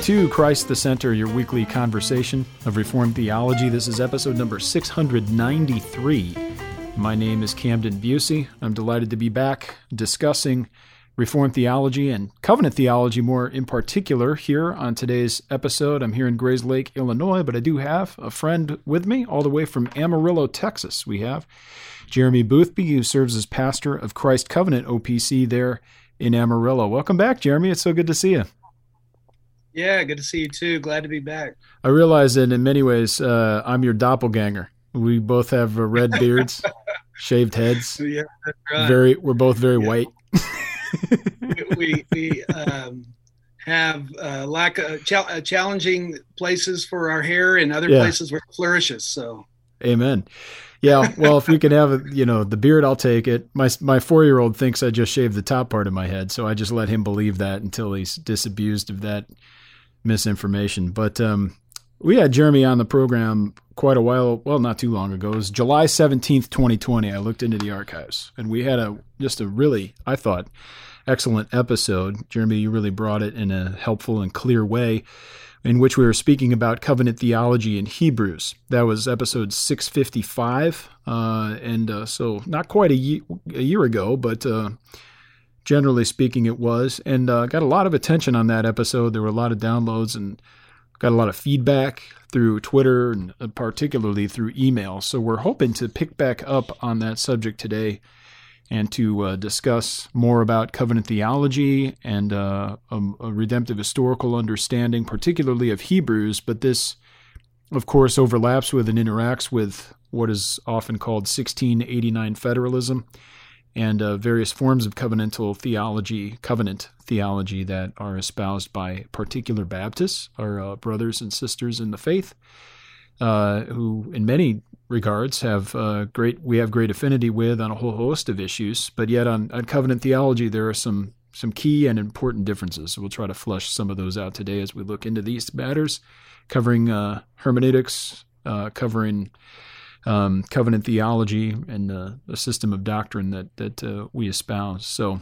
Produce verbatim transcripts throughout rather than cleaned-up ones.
to Christ the Center, your weekly conversation of Reformed theology. This is episode number six hundred ninety-three. My name is Camden Busey. I'm delighted to be back discussing Reformed theology and covenant theology more in particular here on today's episode. I'm here in Grayslake, Illinois, but I do have a friend with me all the way from Amarillo, Texas. We have Jeremy Boothby, who serves as pastor of Christ Covenant O P C there in Amarillo. Welcome back, Jeremy. It's so good to see you. Yeah, good to see you too. Glad to be back. I realize that in many ways, uh, I'm your doppelganger. We both have uh, red beards, shaved heads. Yeah, that's right. Very, we're both very yeah. white. we we um, have uh, lack of ch- uh, challenging places for our hair and other yeah. places where it flourishes. So, amen. Yeah, well, if we can have, you know, the beard, I'll take it. My my four-year-old thinks I just shaved the top part of my head, so I just let him believe that until he's disabused of that misinformation. But um, we had Jeremy on the program quite a while, well, not too long ago. It was July seventeenth, twenty twenty. I looked into the archives, and we had a just a really, I thought, excellent episode. Jeremy, you really brought it in a helpful and clear way, in which we were speaking about covenant theology in Hebrews. That was episode six fifty-five, uh, and uh, so not quite a, ye- a year ago, but uh, generally speaking it was, and uh, got a lot of attention on that episode. There were a lot of downloads and got a lot of feedback through Twitter and particularly through email. So we're hoping to pick back up on that subject today and to uh, discuss more about covenant theology and uh, a, a redemptive historical understanding, particularly of Hebrews. But this, of course, overlaps with and interacts with what is often called sixteen eighty-nine federalism and uh, various forms of covenantal theology, covenant theology that are espoused by particular Baptists, our uh, brothers and sisters in the faith, uh, who in many regards have uh, great we have great affinity with on a whole host of issues, but yet on, on covenant theology there are some some key and important differences. So we'll try to flesh some of those out today as we look into these matters, covering uh, hermeneutics, uh, covering um, covenant theology, and uh, the system of doctrine that that uh, we espouse. So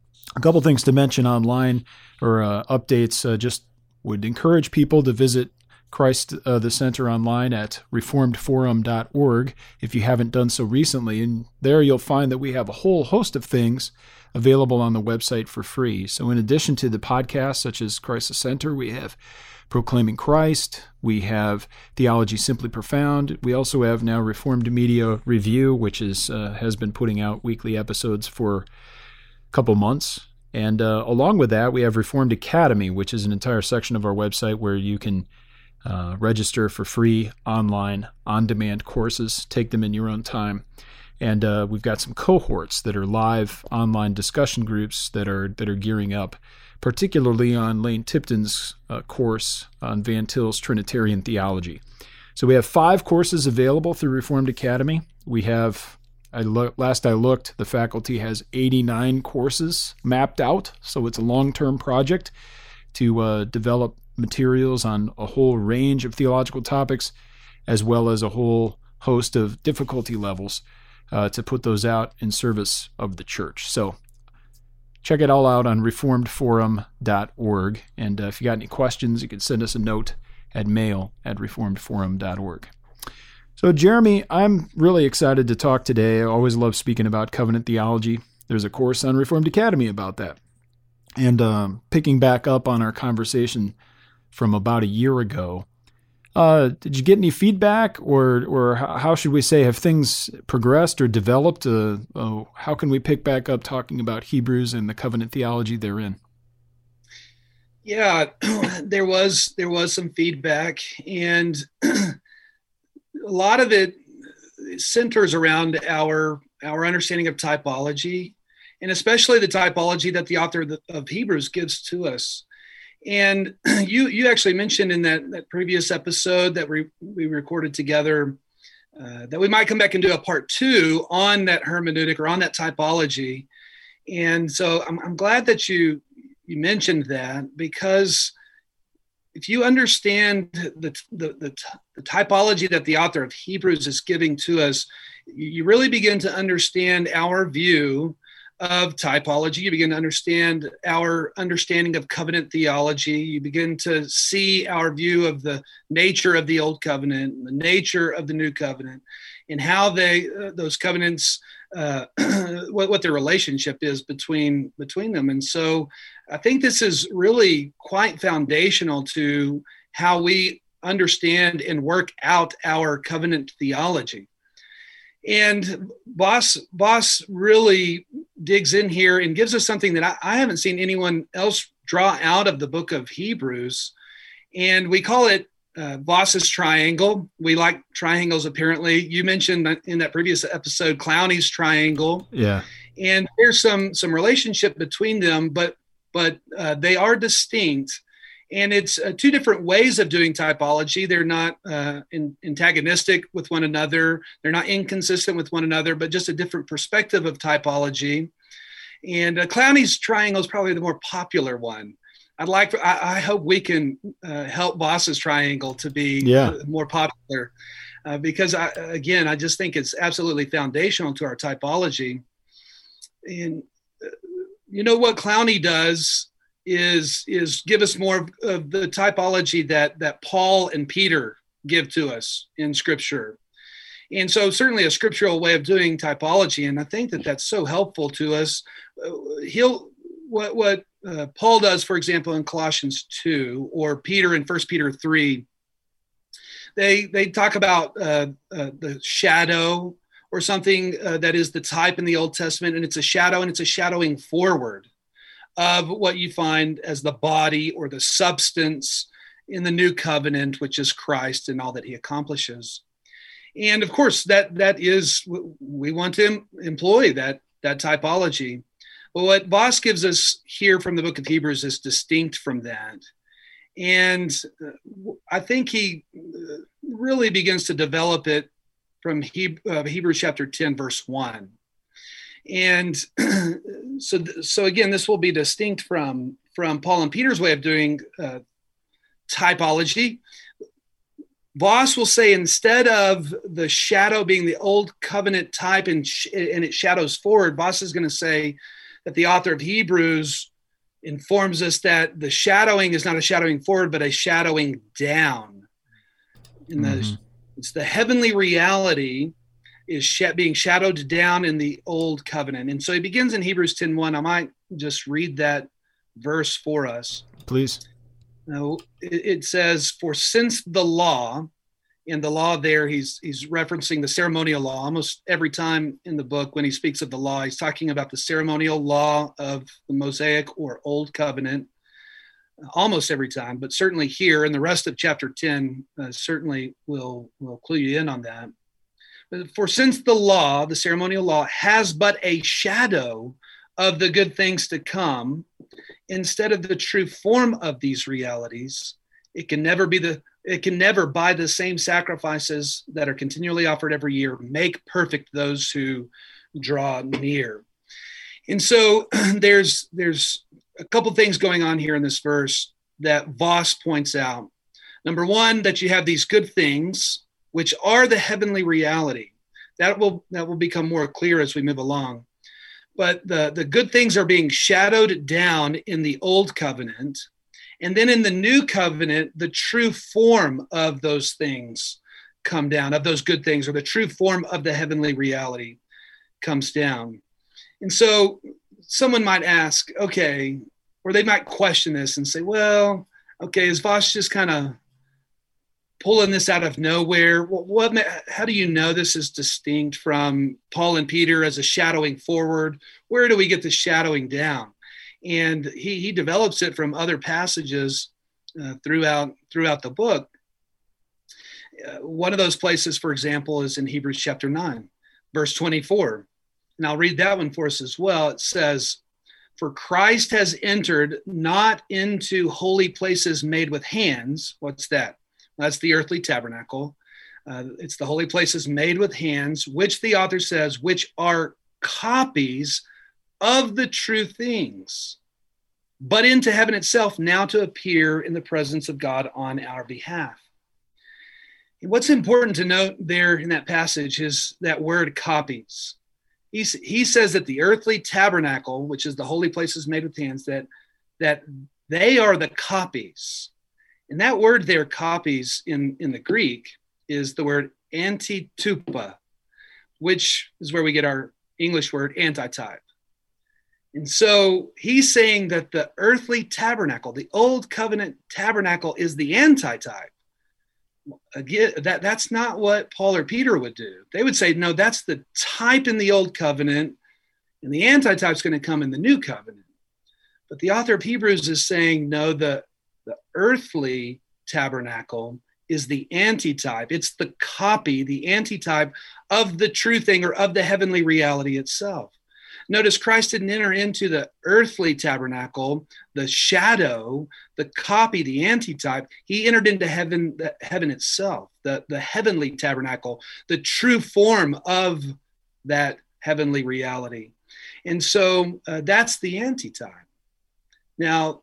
a couple things to mention online or uh, updates. Uh, just would encourage people to visit Christ uh, the Center online at reformed forum dot org if you haven't done so recently. And there you'll find that we have a whole host of things available on the website for free. So in addition to the podcasts such as Christ the Center, we have Proclaiming Christ, we have Theology Simply Profound. We also have now Reformed Media Review, which is uh, has been putting out weekly episodes for a couple months. And uh, along with that, we have Reformed Academy, which is an entire section of our website where you can Uh, register for free online, on-demand courses, take them in your own time. And uh, we've got some cohorts that are live online discussion groups that are that are gearing up, particularly on Lane Tipton's uh, course on Van Til's Trinitarian Theology. So we have five courses available through Reformed Academy. We have, I lo- last I looked, the faculty has eighty-nine courses mapped out, so it's a long-term project to uh, develop materials on a whole range of theological topics, as well as a whole host of difficulty levels uh, to put those out in service of the church. So check it all out on reformed forum dot org. And uh, if you got any questions, you can send us a note at mail at reformed forum dot org. So Jeremy, I'm really excited to talk today. I always love speaking about covenant theology. There's a course on Reformed Academy about that. And um, picking back up on our conversation from about a year ago, uh, did you get any feedback, or or how should we say, have things progressed or developed? Uh, uh, how can we pick back up talking about Hebrews and the covenant theology therein? Yeah, there was there was some feedback, and a lot of it centers around our our understanding of typology, and especially the typology that the author of, the, of Hebrews gives to us. And you you actually mentioned in that, that previous episode that we, we recorded together uh, that we might come back and do a part two on that hermeneutic or on that typology. And so I'm, I'm glad that you you mentioned that, because if you understand the, the, the, the typology that the author of Hebrews is giving to us, you really begin to understand our view of typology. You begin to understand our understanding of covenant theology. You begin to see our view of the nature of the old covenant, and the nature of the new covenant, and how they uh, those covenants, uh, what, what their relationship is between between them. And so I think this is really quite foundational to how we understand and work out our covenant theology. And Boss, Boss really digs in here and gives us something that I, I haven't seen anyone else draw out of the book of Hebrews. And we call it uh, Boss's triangle. We like triangles, apparently. You mentioned in that previous episode, Clowney's triangle. Yeah. And there's some some relationship between them, but but uh, they are distinct. And it's uh, two different ways of doing typology. They're not uh, in, antagonistic with one another. They're not inconsistent with one another, but just a different perspective of typology. And uh, Clowney's triangle is probably the more popular one. I'd like, for, I, I hope we can uh, help Boss's triangle to be yeah. more popular uh, because, I, again, I just think it's absolutely foundational to our typology. And uh, you know what Clowney does is is give us more of the typology that that Paul and Peter give to us in Scripture. And so certainly a scriptural way of doing typology, and I think that that's so helpful to us. He'll what what uh, Paul does, for example, in Colossians two, or Peter in First Peter three, they they talk about uh, uh, the shadow or something uh, that is the type in the Old Testament, and it's a shadow, and it's a shadowing forward of what you find as the body or the substance in the new covenant, which is Christ and all that he accomplishes. And of course, that that is, we want to employ that, that typology. But what Boss gives us here from the book of Hebrews is distinct from that. And I think he really begins to develop it from Hebrews chapter ten, verse one. And so, so again, this will be distinct from, from Paul and Peter's way of doing uh, typology. Boss will say, instead of the shadow being the old covenant type and, sh- and it shadows forward, Boss is going to say that the author of Hebrews informs us that the shadowing is not a shadowing forward, but a shadowing down. In the, mm-hmm. It's the heavenly reality is sh- being shadowed down in the old covenant. And so he begins in Hebrews ten one. I might just read that verse for us. Please. Now, it, it says, for since the law, in the law there, he's, he's referencing the ceremonial law. Almost every time in the book when he speaks of the law, he's talking about the ceremonial law of the Mosaic or Old Covenant. Almost every time, but certainly here in the rest of chapter ten, uh, certainly will will clue you in on that. For since the law, the ceremonial law, has but a shadow of the good things to come, instead of the true form of these realities, it can never be the it can never, by the same sacrifices that are continually offered every year, make perfect those who draw near. And so there's there's a couple things going on here in this verse that Voss points out. Number one, that you have these good things, which are the heavenly reality. That will that will become more clear as we move along. But the, the good things are being shadowed down in the old covenant. And then in the new covenant, the true form of those things come down, of those good things, or the true form of the heavenly reality comes down. And so someone might ask, okay, or they might question this and say, well, okay, is Voss just kind of pulling this out of nowhere? What, what, how do you know this is distinct from Paul and Peter as a shadowing forward? Where do we get the shadowing down? And he, he develops it from other passages uh, throughout, throughout the book. Uh, one of those places, for example, is in Hebrews chapter nine, verse twenty-four. And I'll read that one for us as well. It says, for Christ has entered not into holy places made with hands. What's that? That's the earthly tabernacle. Uh, it's the holy places made with hands, which the author says, which are copies of the true things, but into heaven itself, now to appear in the presence of God on our behalf. And what's important to note there in that passage is that word copies. He, he says that the earthly tabernacle, which is the holy places made with hands, that, that they are the copies. And that word there, copies, in, in the Greek, is the word antitupa, which is where we get our English word antitype. And so he's saying that the earthly tabernacle, the old covenant tabernacle, is the antitype. Again, that, that's not what Paul or Peter would do. They would say, no, that's the type in the old covenant, and the antitype is going to come in the new covenant. But the author of Hebrews is saying, no, the, the earthly tabernacle is the antitype. It's the copy, the antitype of the true thing, or of the heavenly reality itself. Notice Christ didn't enter into the earthly tabernacle, the shadow, the copy, the antitype. He entered into heaven, the, heaven itself, the, the heavenly tabernacle, the true form of that heavenly reality. And so uh, that's the antitype. Now,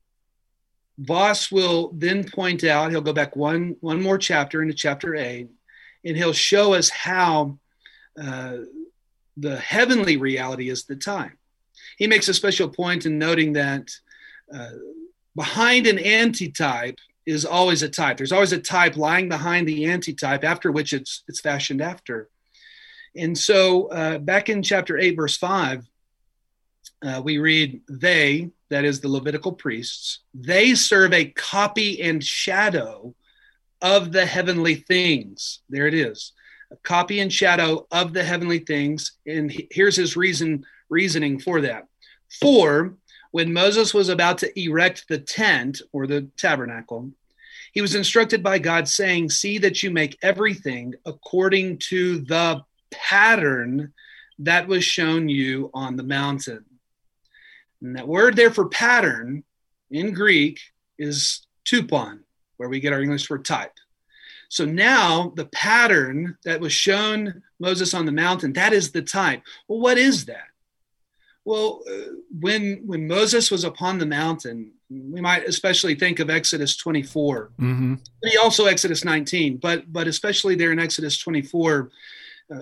Voss will then point out, he'll go back one, one more chapter into chapter eight, and he'll show us how uh, the heavenly reality is the time. He makes a special point in noting that uh, behind an antitype is always a type. There's always a type lying behind the antitype, after which it's it's fashioned after. And so uh, back in chapter eight, verse five, uh, we read, they, that is the Levitical priests, they serve a copy and shadow of the heavenly things. There it is. A copy and shadow of the heavenly things. And here's his reason, reasoning for that. For when Moses was about to erect the tent, or the tabernacle, he was instructed by God, saying, see that you make everything according to the pattern that was shown you on the mountain. And that word there for pattern in Greek is tupon, where we get our English word type. So now the pattern that was shown Moses on the mountain, that is the type. Well, what is that? Well, uh, when when Moses was upon the mountain, we might especially think of Exodus twenty-four. Mm-hmm. Maybe also Exodus nineteen, but but especially there in Exodus twenty-four, uh,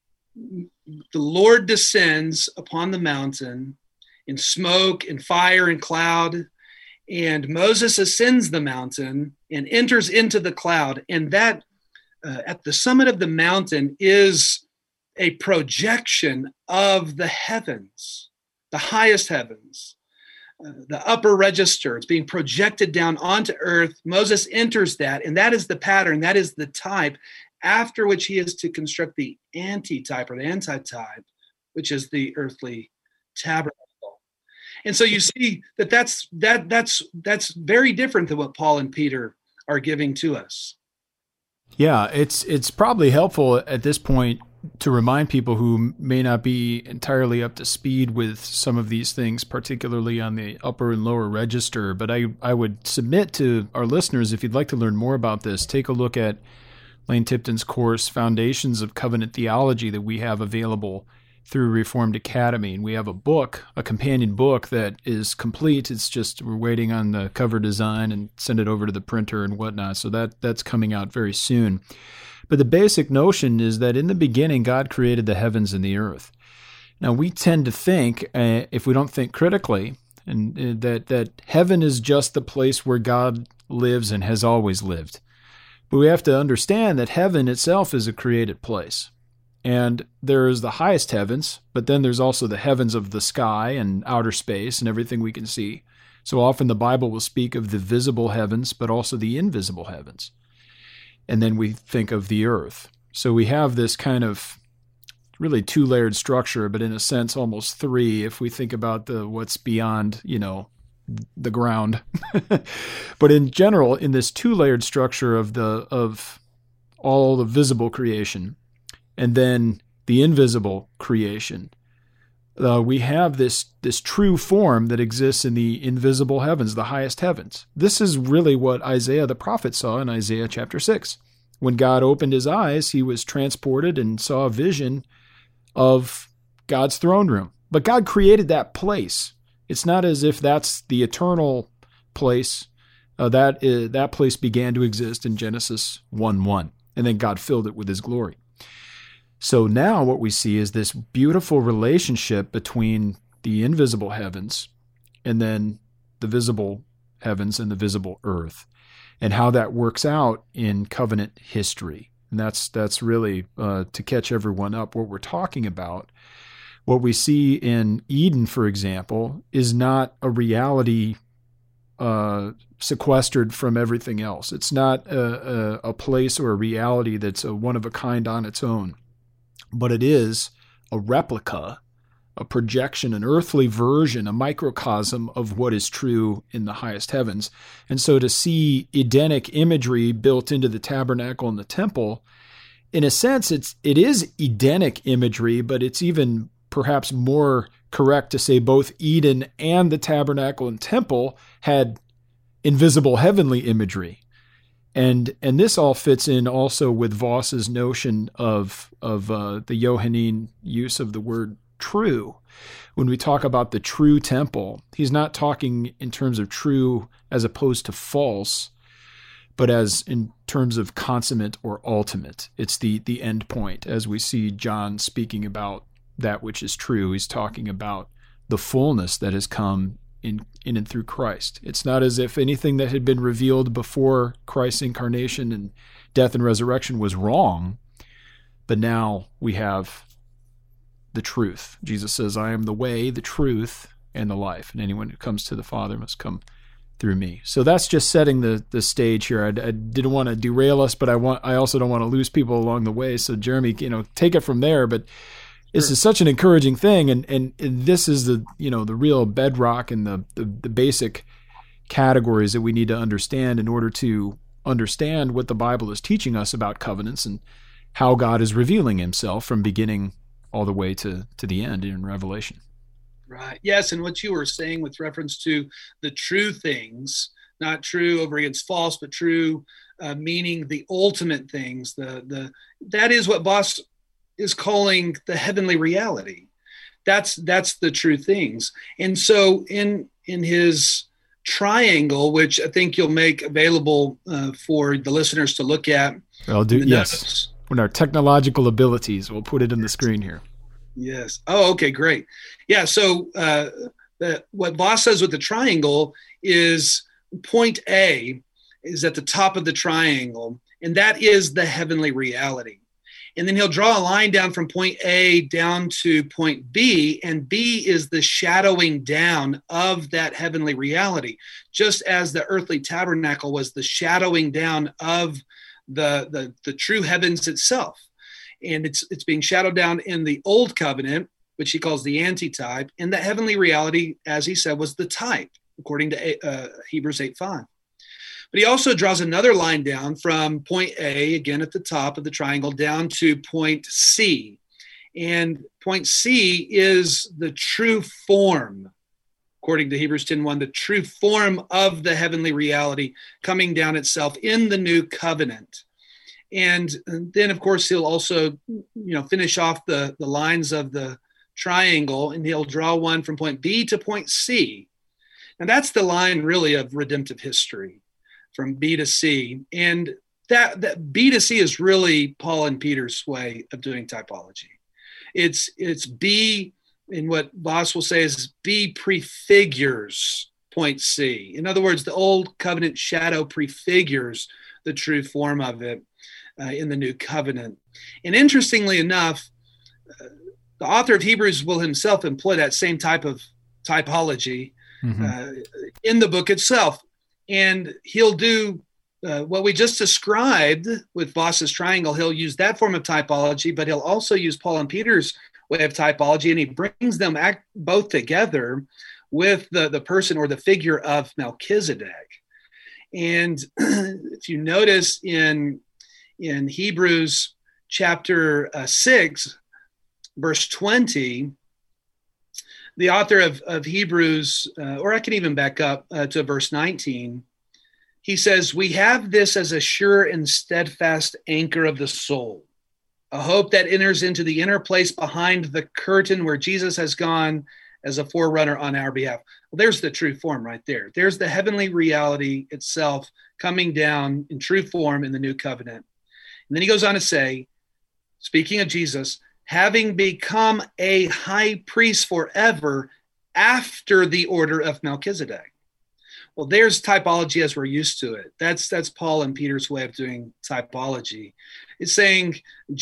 the Lord descends upon the mountain in smoke and fire and cloud. And Moses ascends the mountain and enters into the cloud. And that uh, at the summit of the mountain is a projection of the heavens, the highest heavens, uh, the upper register. It's being projected down onto earth. Moses enters that, and that is the pattern. That is the type, after which he is to construct the antitype or the antitype, which is the earthly tabernacle. And so you see that that's that that's that's very different than what Paul and Peter are giving to us. Yeah, it's it's probably helpful at this point to remind people who may not be entirely up to speed with some of these things, particularly on the upper and lower register. But I, I would submit to our listeners, if you'd like to learn more about this, take a look at Lane Tipton's course, Foundations of Covenant Theology, that we have available through Reformed Academy. And we have a book, a companion book that is complete. It's just we're waiting on the cover design and send it over to the printer and whatnot. So that that's coming out very soon. But the basic notion is that in the beginning, God created the heavens and the earth. Now, we tend to think, uh, if we don't think critically, and uh, that, that heaven is just the place where God lives and has always lived. But we have to understand that heaven itself is a created place. And there is the highest heavens, but then there's also the heavens of the sky and outer space and everything we can see. So often the Bible will speak of the visible heavens, but also the invisible heavens. And then we think of the earth. So we have this kind of really two-layered structure, but in a sense almost three if we think about the what's beyond, you know, the ground. But in general, in this two-layered structure of the of all the visible creation, and then the invisible creation, uh, we have this this true form that exists in the invisible heavens, the highest heavens. This is really what Isaiah the prophet saw in Isaiah chapter six. When God opened his eyes, he was transported and saw a vision of God's throne room. But God created that place. It's not as if that's the eternal place. Uh, that is, that place began to exist in Genesis one one, and then God filled it with his glory. So now what we see is this beautiful relationship between the invisible heavens and then the visible heavens and the visible earth, and how that works out in covenant history. And that's that's really, uh, to catch everyone up, what we're talking about. What we see in Eden, for example, is not a reality uh, sequestered from everything else. It's not a, a, a place or a reality that's a one of a kind on its own. But it is a replica, a projection, an earthly version, a microcosm of what is true in the highest heavens. And so to see Edenic imagery built into the tabernacle and the temple, in a sense, it's it is Edenic imagery, but it's even perhaps more correct to say both Eden and the tabernacle and temple had invisible heavenly imagery. And and this all fits in also with Voss's notion of of uh, the Johannine use of the word true. When we talk about the true temple, he's not talking in terms of true as opposed to false, but as in terms of consummate or ultimate. It's the the end point. As we see John speaking about that which is true, he's talking about the fullness that has come in in and through Christ. It's not as if anything that had been revealed before Christ's incarnation and death and resurrection was wrong, but now we have the truth. Jesus says, I am the way, the truth, and the life, and anyone who comes to the Father must come through me. So that's just setting the the stage here. I, I didn't want to derail us, but I want I also don't want to lose people along the way. So Jeremy, you know, take it from there. But this is such an encouraging thing, and, and and this is the you know the real bedrock and the, the the basic categories that we need to understand in order to understand what the Bible is teaching us about covenants and how God is revealing Himself from beginning all the way to to the end in Revelation. Right. Yes, and what you were saying with reference to the true things, not true over against false, but true, uh, meaning the ultimate things. The the that is what Voss is calling the heavenly reality. That's that's the true things. And so in in his triangle, which I think you'll make available uh, for the listeners to look at. I'll do yes. Notes. When our technological abilities, we'll put it in the screen here. Yes. Oh, okay, great. Yeah. So uh, the, what Voss says with the triangle is point A is at the top of the triangle, and that is the heavenly reality. And then he'll draw a line down from point A down to point B, and B is the shadowing down of that heavenly reality, just as the earthly tabernacle was the shadowing down of the, the, the true heavens itself. And it's it's being shadowed down in the old covenant, which he calls the antitype, and the heavenly reality, as he said, was the type, according to uh, Hebrews eight five. But he also draws another line down from point A, again at the top of the triangle, down to point C. And point C is the true form, according to Hebrews ten one, the true form of the heavenly reality coming down itself in the new covenant. And then, of course, he'll also, you know, finish off the, the lines of the triangle, and he'll draw one from point B to point C. And that's the line really of redemptive history, from B to C. And that, that B to C is really Paul and Peter's way of doing typology. It's it's B, and what Voss will say is B prefigures point C. In other words, the old covenant shadow prefigures the true form of it uh, in the new covenant. And interestingly enough, uh, the author of Hebrews will himself employ that same type of typology mm-hmm. uh, in the book itself. And he'll do uh, what we just described with Voss's triangle. He'll use that form of typology, but he'll also use Paul and Peter's way of typology, and he brings them act both together with the, the person or the figure of Melchizedek. And if you notice in, in Hebrews chapter uh, six, verse twenty, the author of, of Hebrews, uh, or I can even back up uh, to verse nineteen, he says, "We have this as a sure and steadfast anchor of the soul, a hope that enters into the inner place behind the curtain where Jesus has gone as a forerunner on our behalf." Well, there's the true form right there. There's the heavenly reality itself coming down in true form in the new covenant. And then he goes on to say, speaking of Jesus, having become a high priest forever after the order of Melchizedek. Well, there's typology as we're used to it. That's that's Paul and Peter's way of doing typology. It's saying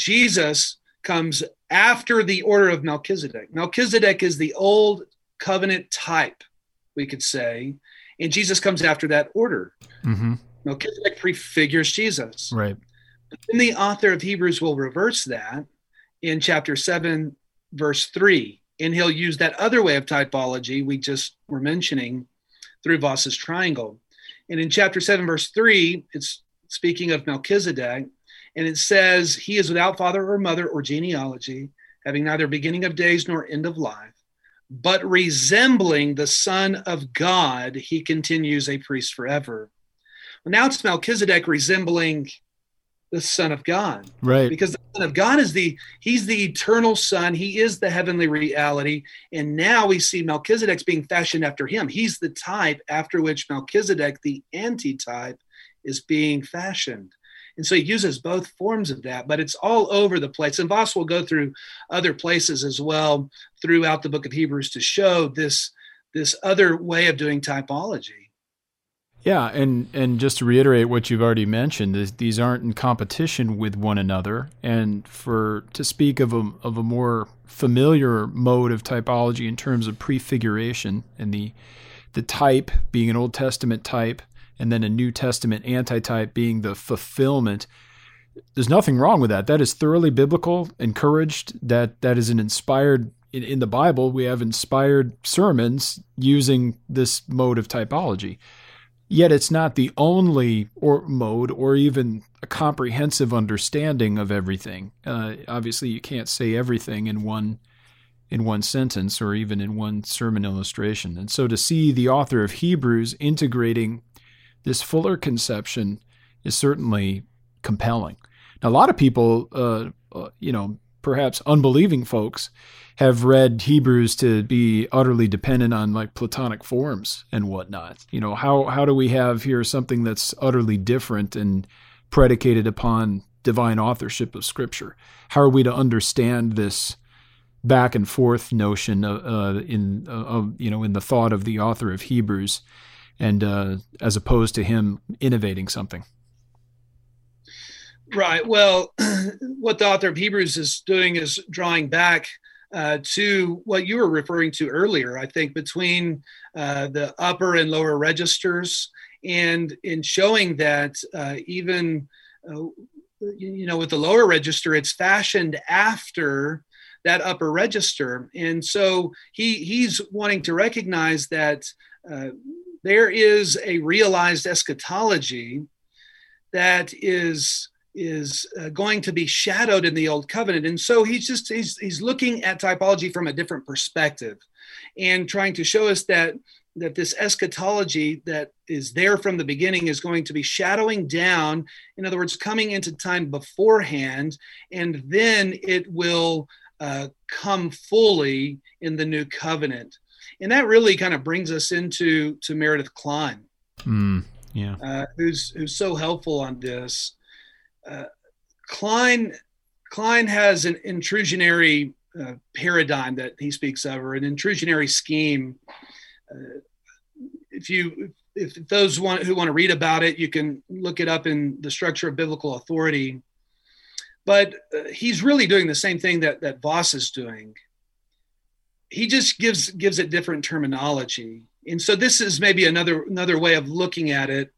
Jesus comes after the order of Melchizedek. Melchizedek is the old covenant type, we could say, and Jesus comes after that order. Mm-hmm. Melchizedek prefigures Jesus. Right. But then the author of Hebrews will reverse that in chapter seven, verse three, and he'll use that other way of typology we just were mentioning through Voss's triangle. And in chapter seven, verse three, it's speaking of Melchizedek, and it says, he is without father or mother or genealogy, having neither beginning of days nor end of life, but resembling the Son of God, he continues a priest forever. Well, now it's Melchizedek resembling the Son of God. Right. Because the Son of God is the, he's the eternal Son. He is the heavenly reality. And now we see Melchizedek's being fashioned after him. He's the type after which Melchizedek, the antitype, is being fashioned. And so he uses both forms of that, but it's all over the place. And Voss will go through other places as well throughout the book of Hebrews to show this, this other way of doing typology. Yeah, and, and just to reiterate what you've already mentioned, is these aren't in competition with one another. And for to speak of a of a more familiar mode of typology in terms of prefiguration and the the type being an Old Testament type, and then a New Testament antitype being the fulfillment, there's nothing wrong with that. That is thoroughly biblical, encouraged. That that is an inspired in, in the Bible. We have inspired sermons using this mode of typology. Yet it's not the only or mode or even a comprehensive understanding of everything. Uh, obviously, you can't say everything in one in one sentence or even in one sermon illustration. And so to see the author of Hebrews integrating this fuller conception is certainly compelling. Now, a lot of people, uh, uh, you know, perhaps unbelieving folks, have read Hebrews to be utterly dependent on like Platonic forms and whatnot. You know, how how do we have here something that's utterly different and predicated upon divine authorship of Scripture? How are we to understand this back and forth notion uh, uh, in uh, of you know in the thought of the author of Hebrews, and uh, as opposed to him innovating something? Right. Well, what the author of Hebrews is doing is drawing back uh, to what you were referring to earlier, I think, between uh, the upper and lower registers, and in showing that uh, even, uh, you know, with the lower register, it's fashioned after that upper register. And so he he's wanting to recognize that uh, there is a realized eschatology that is is uh, going to be shadowed in the old covenant. And so he's just, he's, he's looking at typology from a different perspective and trying to show us that, that this eschatology that is there from the beginning is going to be shadowing down, in other words, coming into time beforehand, and then it will uh, come fully in the new covenant. And that really kind of brings us into to Meredith Kline, mm, yeah, uh, who's, who's so helpful on this. Uh, Kline Kline has an intrusionary uh, paradigm that he speaks of, or an intrusionary scheme. Uh, if you, if those want, who want to read about it, you can look it up in the Structure of Biblical Authority. But uh, he's really doing the same thing that that Voss is doing. He just gives gives it different terminology, and so this is maybe another another way of looking at it.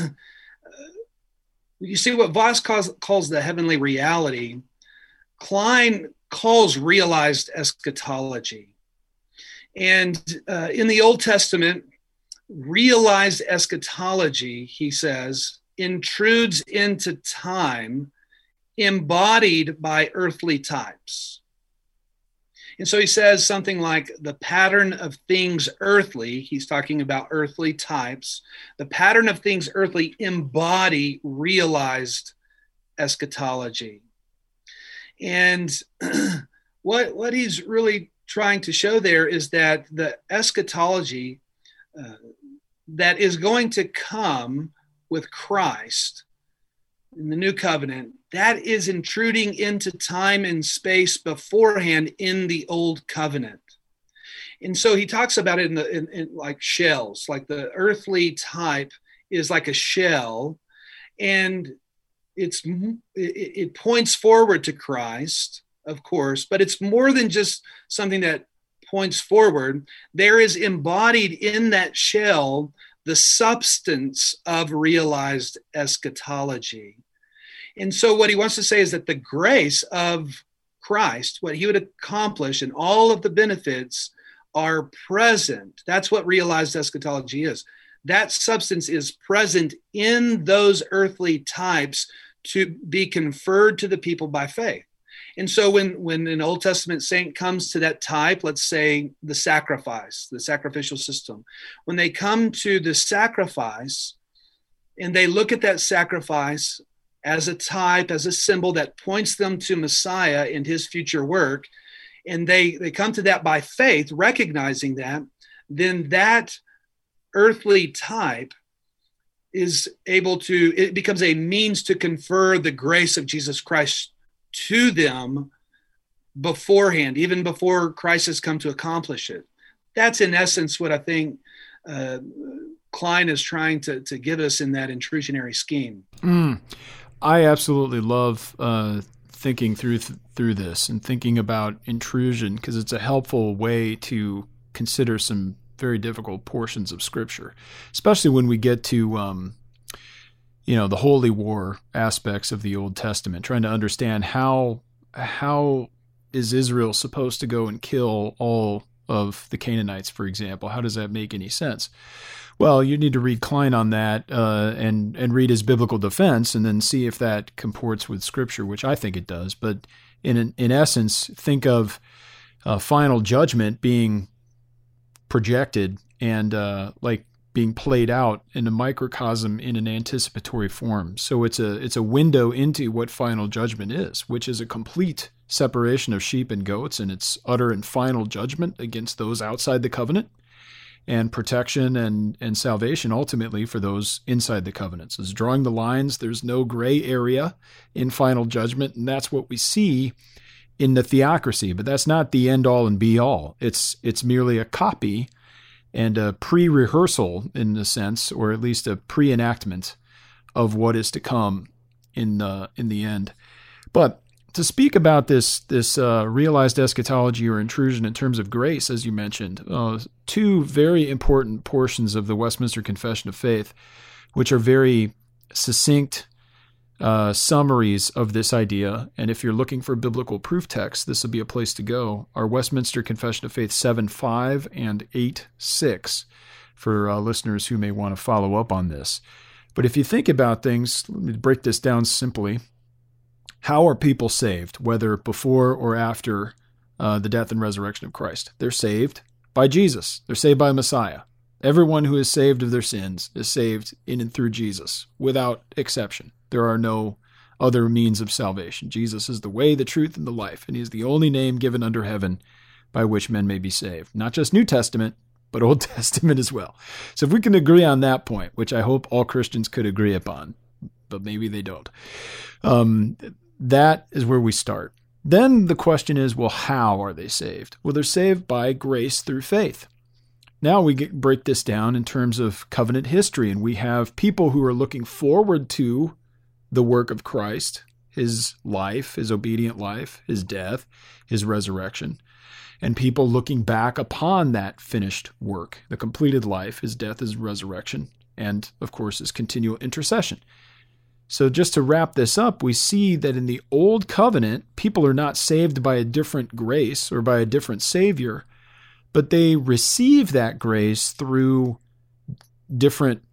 You see what Voss calls, calls the heavenly reality, Kline calls realized eschatology. And uh, in the Old Testament, realized eschatology, he says, intrudes into time embodied by earthly types. And so he says something like the pattern of things earthly, he's talking about earthly types, the pattern of things earthly embody realized eschatology. And what, what he's really trying to show there is that the eschatology uh, that is going to come with Christ in the new covenant, that is intruding into time and space beforehand in the old covenant. And so he talks about it in the in, in like shells, like the earthly type is like a shell, and it's it, it points forward to Christ, of course, but it's more than just something that points forward. There is embodied in that shell the substance of realized eschatology. And so what he wants to say is that the grace of Christ, what he would accomplish, and all of the benefits are present. That's what realized eschatology is. That substance is present in those earthly types to be conferred to the people by faith. And so when, when an Old Testament saint comes to that type, let's say the sacrifice, the sacrificial system, when they come to the sacrifice and they look at that sacrifice as a type, as a symbol that points them to Messiah and his future work, and they, they come to that by faith, recognizing that, then that earthly type is able to, it becomes a means to confer the grace of Jesus Christ to them beforehand, even before Christ has come to accomplish it. That's in essence what I think uh, Klein is trying to, to give us in that intrusionary scheme. Mm. I absolutely love uh, thinking through th- through this and thinking about intrusion, because it's a helpful way to consider some very difficult portions of Scripture, especially when we get to um, you know the holy war aspects of the Old Testament, trying to understand how how is Israel supposed to go and kill all of the Canaanites, for example. How does that make any sense? Well, you need to read Klein on that uh, and and read his biblical defense, and then see if that comports with Scripture, which I think it does. But in in essence, think of uh, final judgment being projected and uh, like being played out in a microcosm in an anticipatory form. So it's a it's a window into what final judgment is, which is a complete separation of sheep and goats, and it's utter and final judgment against those outside the covenant, and protection and, and salvation ultimately for those inside the covenants. It's drawing the lines. There's no gray area in final judgment, and that's what we see in the theocracy. But that's not the end all and be all. It's it's merely a copy and a pre-rehearsal in a sense, or at least a pre-enactment of what is to come in the in the end. But to speak about this this uh, realized eschatology or intrusion in terms of grace, as you mentioned, uh, two very important portions of the Westminster Confession of Faith, which are very succinct uh, summaries of this idea. And if you're looking for biblical proof text, this will be a place to go, are Westminster Confession of Faith seven five and eight six for uh, listeners who may want to follow up on this. But if you think about things, let me break this down simply. How are people saved, whether before or after uh, the death and resurrection of Christ? They're saved by Jesus. They're saved by Messiah. Everyone who is saved of their sins is saved in and through Jesus, without exception. There are no other means of salvation. Jesus is the way, the truth, and the life, and he is the only name given under heaven by which men may be saved. Not just New Testament, but Old Testament as well. So if we can agree on that point, which I hope all Christians could agree upon, but maybe they don't, um, that is where we start. Then the question is, well, how are they saved? Well, they're saved by grace through faith. Now we get, break this down in terms of covenant history, and we have people who are looking forward to the work of Christ, his life, his obedient life, his death, his resurrection, and people looking back upon that finished work, the completed life, his death, his resurrection, and, of course, his continual intercession. So just to wrap this up, we see that in the Old Covenant, people are not saved by a different grace or by a different Savior, but they receive that grace through different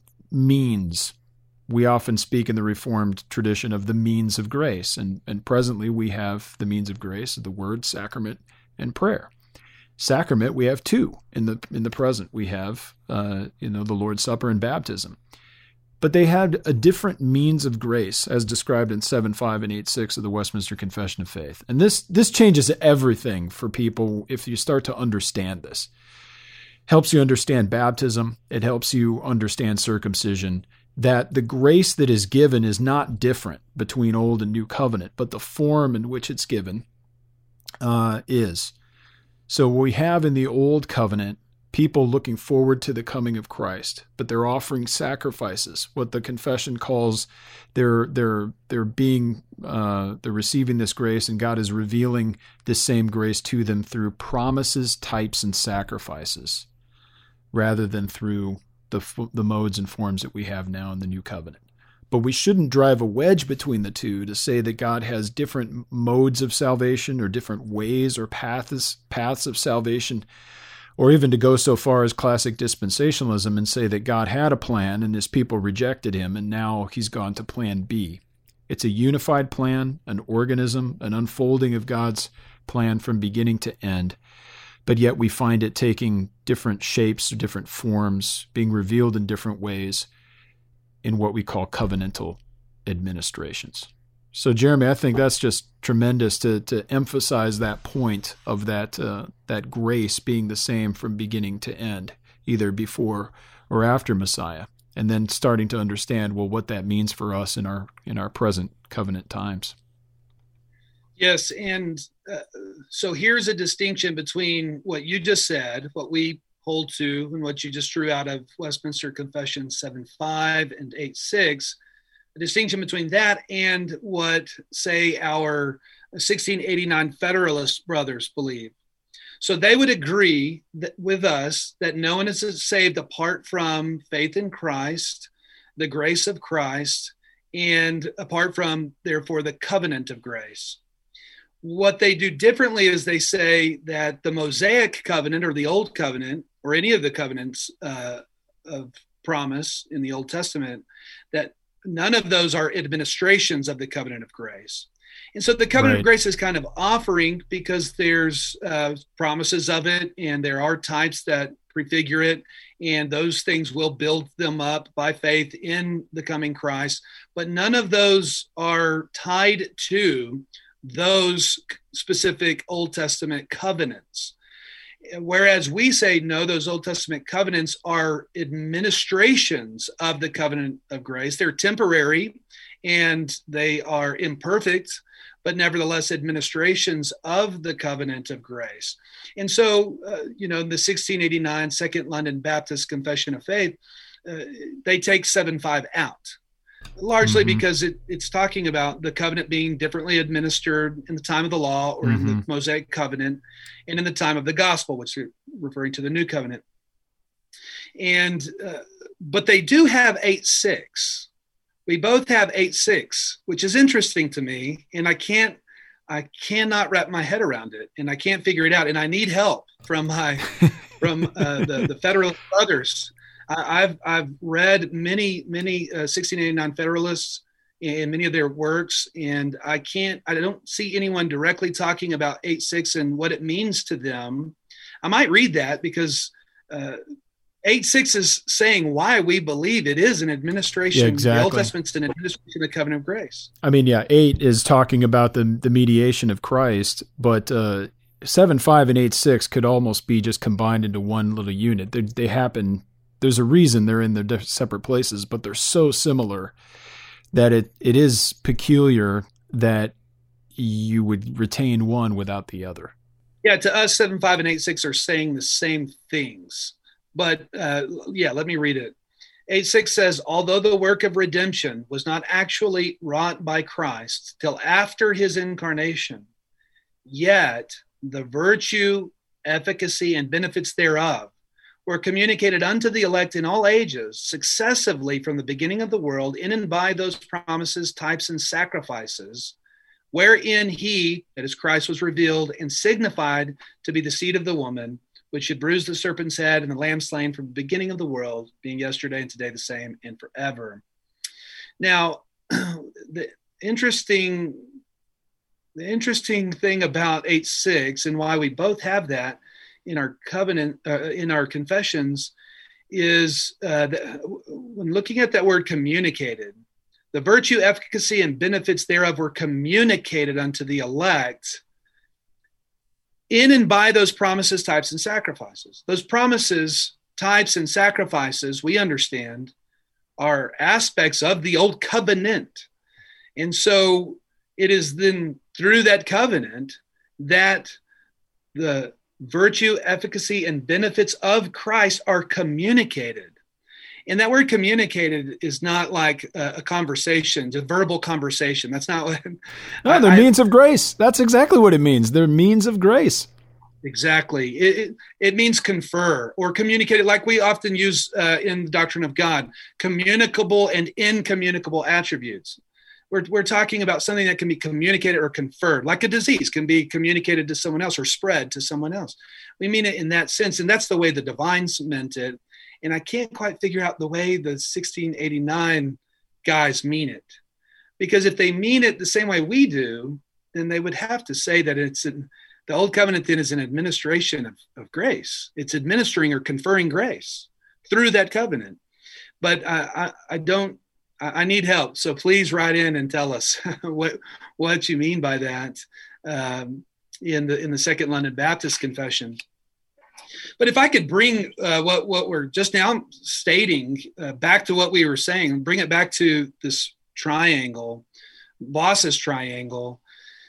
means. We often speak in the Reformed tradition of the means of grace, and, and presently we have the means of grace of the Word, sacrament, and prayer. Sacrament, we have two in the in the present. We have, uh, you know, the Lord's Supper and baptism. But they had a different means of grace, as described in seven five and eight six of the Westminster Confession of Faith. And this this changes everything for people if you start to understand this. Helps you understand baptism. It helps you understand circumcision. that the grace that is given is not different between Old and New Covenant, but the form in which it's given uh, is. So we have in the Old Covenant people looking forward to the coming of Christ, but they're offering sacrifices, what the confession calls they're they're they're being uh, they're receiving this grace, and God is revealing this same grace to them through promises, types, and sacrifices, rather than through the the modes and forms that we have now in the New Covenant. But we shouldn't drive a wedge between the two to say that God has different modes of salvation or different ways or paths paths of salvation, or even to go so far as classic dispensationalism and say that God had a plan and his people rejected him and now he's gone to plan B. It's a unified plan, an organism, an unfolding of God's plan from beginning to end, but yet we find it taking different shapes or different forms, being revealed in different ways in what we call covenantal administrations. So, Jeremy, I think that's just tremendous to to emphasize that point of that uh, that grace being the same from beginning to end, either before or after Messiah, and then starting to understand, well, what that means for us in our in our present covenant times. Yes, and uh, so here's a distinction between what you just said, what we hold to, and what you just drew out of Westminster Confession seven five and eight six. A distinction between that and what, say, our sixteen eighty-nine Federalist brothers believe. So they would agree that, with us that no one is saved apart from faith in Christ, the grace of Christ, and apart from, therefore, the covenant of grace. What they do differently is they say that the Mosaic covenant or the Old Covenant, or any of the covenants uh, of promise in the Old Testament, that none of those are administrations of the covenant of grace. And so the covenant right. of grace is kind of offering because there's uh, promises of it, and there are types that prefigure it, and those things will build them up by faith in the coming Christ. But none of those are tied to those specific Old Testament covenants. Whereas we say, no, those Old Testament covenants are administrations of the covenant of grace. They're temporary and they are imperfect, but nevertheless administrations of the covenant of grace. And so, uh, you know, the sixteen eighty-nine Second London Baptist Confession of Faith, uh, they take seven five out. Largely mm-hmm. because it, it's talking about the covenant being differently administered in the time of the law or mm-hmm. in the Mosaic covenant and in the time of the gospel, which is referring to the new covenant. And, uh, but they do have eight six. We both have eight six, which is interesting to me. And I can't, I cannot wrap my head around it, and I can't figure it out. And I need help from my, from uh, the, the Federalist brothers. I've I've read many many uh, sixteen eighty-nine Federalists and many of their works, and I can't I don't see anyone directly talking about eight six and what it means to them. I might read that because uh, eight six is saying why we believe it is an administration. Yeah, exactly. The Old Testament's an administration of the covenant of grace. I mean, yeah, eight is talking about the the mediation of Christ, but uh, seven five and eight six could almost be just combined into one little unit. They, they happen. There's a reason they're in their separate places, but they're so similar that it, it is peculiar that you would retain one without the other. Yeah, to us, seven five and eight six are saying the same things. But uh, yeah, let me read it. eight six says, although the work of redemption was not actually wrought by Christ till after his incarnation, yet the virtue, efficacy, and benefits thereof were communicated unto the elect in all ages, successively from the beginning of the world, in and by those promises, types, and sacrifices, wherein he, that is Christ, was revealed and signified to be the seed of the woman, which should bruise the serpent's head, and the lamb slain from the beginning of the world, being yesterday and today the same, and forever. Now, the interesting, the interesting thing about eight six and why we both have that in our covenant, uh, in our confessions, is uh, that when looking at that word communicated, the virtue, efficacy, and benefits thereof were communicated unto the elect in and by those promises, types, and sacrifices. Those promises, types, and sacrifices, we understand, are aspects of the old covenant. And so it is then through that covenant that the virtue, efficacy, and benefits of Christ are communicated. And that word communicated is not like a, a conversation, it's a verbal conversation. That's not what... No, they're I, means of grace. That's exactly what it means. They're means of grace. Exactly. It, it, it means confer or communicate, like we often use uh, in the doctrine of God, communicable and incommunicable attributes. We're, we're talking about something that can be communicated or conferred, like a disease can be communicated to someone else or spread to someone else. We mean it in that sense, and that's the way the divines meant it. And I can't quite figure out the way the sixteen eighty-nine guys mean it. Because if they mean it the same way we do, then they would have to say that it's an, the old covenant then is an administration of, of grace. It's administering or conferring grace through that covenant. But I, I, I don't, I, I need help. So please write in and tell us what what you mean by that um, in the in the Second London Baptist Confession. But if I could bring uh, what, what we're just now stating uh, back to what we were saying, bring it back to this triangle, Boss's triangle,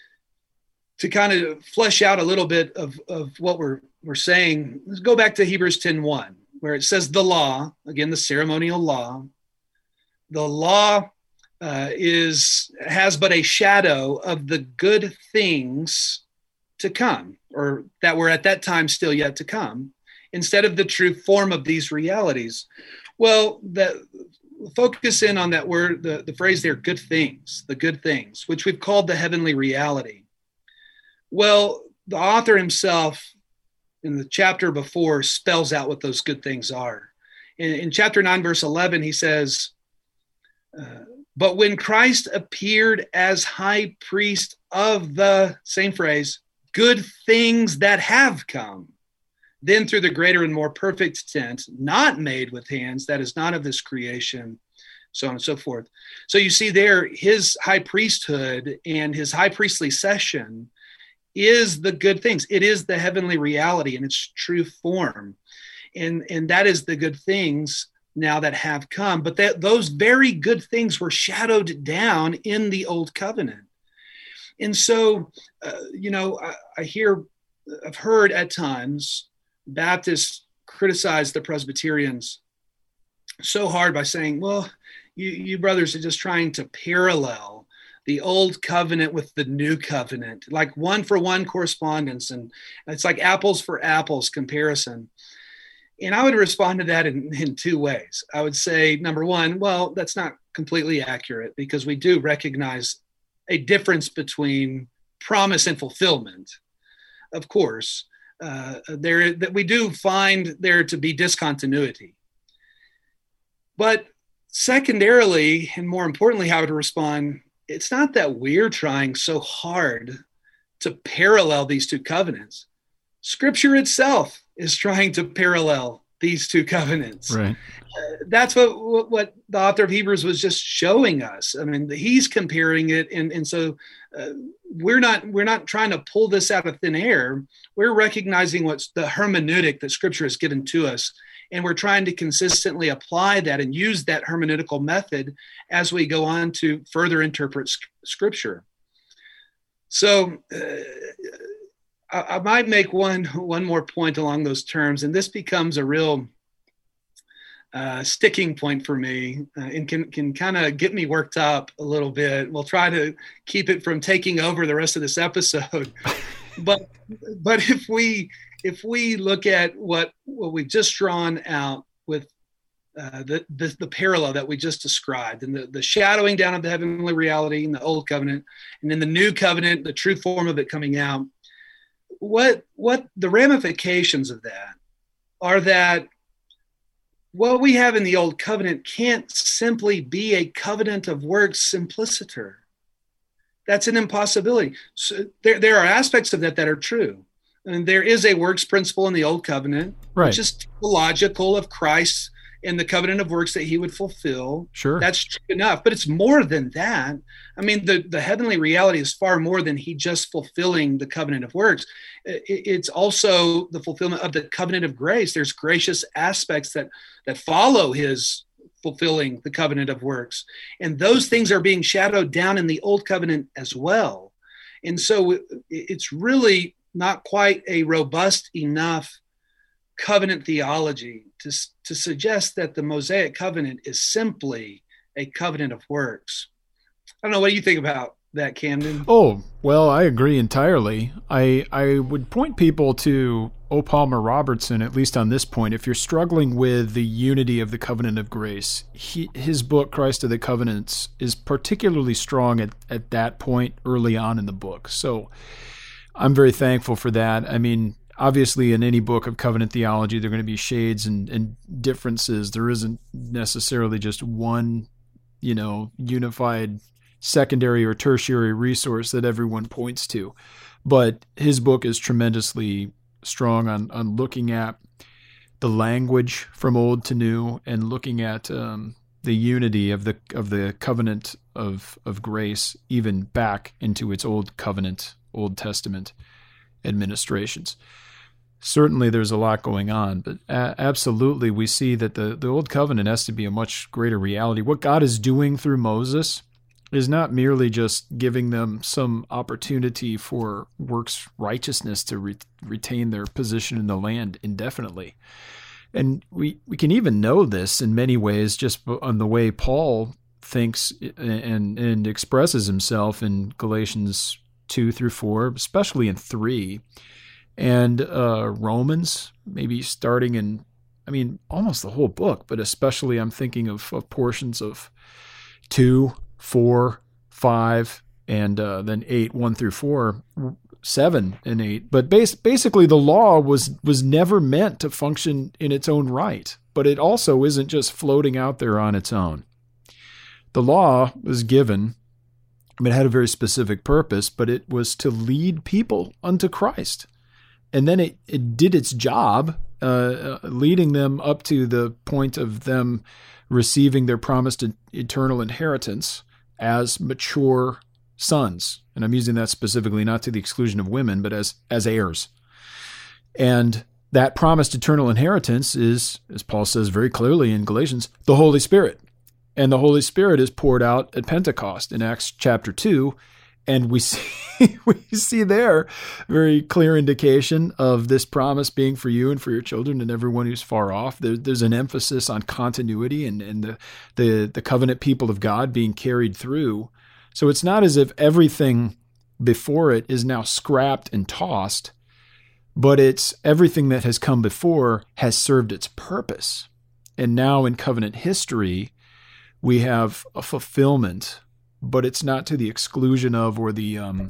to kind of flesh out a little bit of, of what we're, we're saying, let's go back to Hebrews ten one, where it says the law, again, the ceremonial law. The law uh, is has but a shadow of the good things to come, or that were at that time still yet to come, instead of the true form of these realities. Well, the, focus in on that word, the, the phrase there, good things, the good things, which we've called the heavenly reality. Well, the author himself in the chapter before spells out what those good things are. In, in chapter nine, verse eleven, he says, uh, but when Christ appeared as high priest of the, same phrase, good things that have come, then through the greater and more perfect tent, not made with hands, that is not of this creation, so on and so forth. So you see there, his high priesthood and his high priestly session is the good things. It is the heavenly reality in its true form. And, and that is the good things now that have come. But that those very good things were shadowed down in the old covenant. And so, uh, you know, I, I hear, I've heard at times Baptists criticize the Presbyterians so hard by saying, well, you, you brothers are just trying to parallel the old covenant with the new covenant, like one for one correspondence. And it's like apples for apples comparison. And I would respond to that in, in two ways. I would say, number one, well, that's not completely accurate, because we do recognize a difference between promise and fulfillment. Of course, uh, there that we do find there to be discontinuity. But secondarily, and more importantly, how to respond, it's not that we're trying so hard to parallel these two covenants. Scripture itself is trying to parallel these two covenants. Right. Uh, that's what, what what the author of Hebrews was just showing us. I mean, he's comparing it, and and so uh, we're not we're not trying to pull this out of thin air. We're recognizing what's the hermeneutic that Scripture has given to us, and we're trying to consistently apply that and use that hermeneutical method as we go on to further interpret Scripture. So. Uh, I might make one one more point along those terms, and this becomes a real uh, sticking point for me, uh, and can can kind of get me worked up a little bit. We'll try to keep it from taking over the rest of this episode, but but if we if we look at what what we've just drawn out with uh, the, the the parallel that we just described, and the the shadowing down of the heavenly reality in the old covenant, and in the new covenant, the true form of it coming out. What what the ramifications of that are that what we have in the old covenant can't simply be a covenant of works simpliciter. That's an impossibility. So there, there are aspects of that that are true. And there is a works principle in the old covenant, right, which is logical of Christ and the covenant of works that he would fulfill. Sure. That's true enough, but it's more than that. I mean, the, the heavenly reality is far more than he just fulfilling the covenant of works. It, it's also the fulfillment of the covenant of grace. There's gracious aspects that, that follow his fulfilling the covenant of works. And those things are being shadowed down in the old covenant as well. And so it's really not quite a robust enough covenant theology to, to suggest that the Mosaic covenant is simply a covenant of works. I don't know. What do you think about that, Camden? Oh, well, I agree entirely. I I would point people to O. Palmer Robertson, at least on this point. If you're struggling with the unity of the covenant of grace, he, his book, Christ of the Covenants, is particularly strong at, at that point early on in the book. So I'm very thankful for that. I mean, obviously, in any book of covenant theology, there are going to be shades and, and differences. There isn't necessarily just one, you know, unified secondary or tertiary resource that everyone points to. But his book is tremendously strong on, on looking at the language from old to new and looking at um, the unity of the of the covenant of of grace, even back into its old covenant, Old Testament administrations. Certainly there's a lot going on, but a- absolutely we see that the, the old covenant has to be a much greater reality. What God is doing through Moses is not merely just giving them some opportunity for works righteousness to re- retain their position in the land indefinitely. And we, we can even know this in many ways just on the way Paul thinks and, and expresses himself in Galatians two through four, especially in three, and uh, Romans, maybe starting in, I mean, almost the whole book, but especially I'm thinking of, of portions of two, four, five, and uh, then eight, one through four, seven and eight. But bas- basically, the law was was never meant to function in its own right, but it also isn't just floating out there on its own. The law was given, I mean, it had a very specific purpose, but it was to lead people unto Christ. And then it, it did its job, uh, leading them up to the point of them receiving their promised eternal inheritance as mature sons. And I'm using that specifically not to the exclusion of women, but as, as heirs. And that promised eternal inheritance is, as Paul says very clearly in Galatians, the Holy Spirit. And the Holy Spirit is poured out at Pentecost in Acts chapter two. And we see, we see there very clear indication of this promise being for you and for your children and everyone who's far off. There, there's an emphasis on continuity and, and the, the, the covenant people of God being carried through. So it's not as if everything before it is now scrapped and tossed, but it's everything that has come before has served its purpose. And now in covenant history, we have a fulfillment, but it's not to the exclusion of or the um,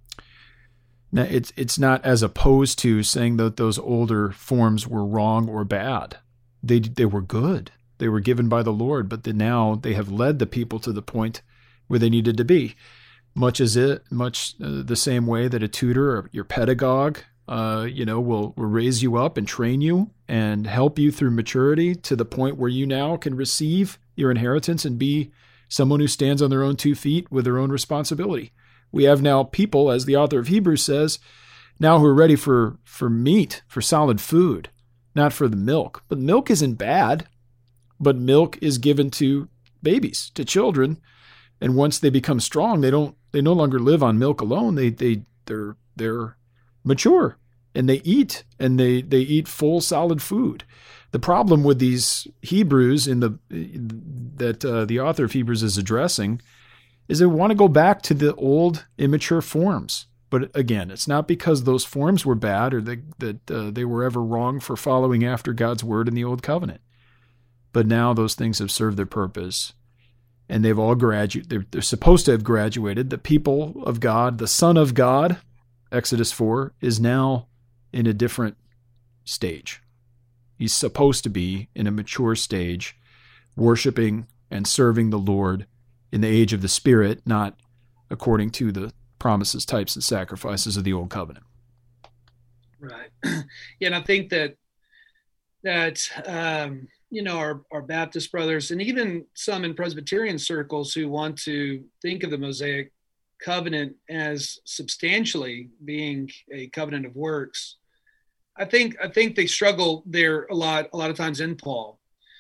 it's it's not as opposed to saying that those older forms were wrong or bad. They they were good. They were given by the Lord, but then now they have led the people to the point where they needed to be. Much as it, much uh, the same way that a tutor or your pedagogue, uh, you know, will, will raise you up and train you and help you through maturity to the point where you now can receive your inheritance and be someone who stands on their own two feet with their own responsibility. We have now people, as the author of Hebrews says, now who are ready for, for meat, for solid food, not for the milk. But milk isn't bad, but milk is given to babies, to children. And once they become strong, they don't they no longer live on milk alone. They they they're they're mature and they eat and they, they eat full solid food. The problem with these Hebrews in the that uh, the author of Hebrews is addressing is they want to go back to the old immature forms. But again, it's not because those forms were bad or they, that uh, they were ever wrong for following after God's word in the old covenant. But now those things have served their purpose, and they've all graduated. They're, they're supposed to have graduated. The people of God, the Son of God, Exodus four, is now in a different stage. He's supposed to be in a mature stage, worshiping and serving the Lord in the age of the Spirit, not according to the promises, types, and sacrifices of the Old Covenant. Right. Yeah, and I think that that um, you know our, our Baptist brothers and even some in Presbyterian circles who want to think of the Mosaic covenant as substantially being a covenant of works, I think I think they struggle there a lot a lot of times in Paul,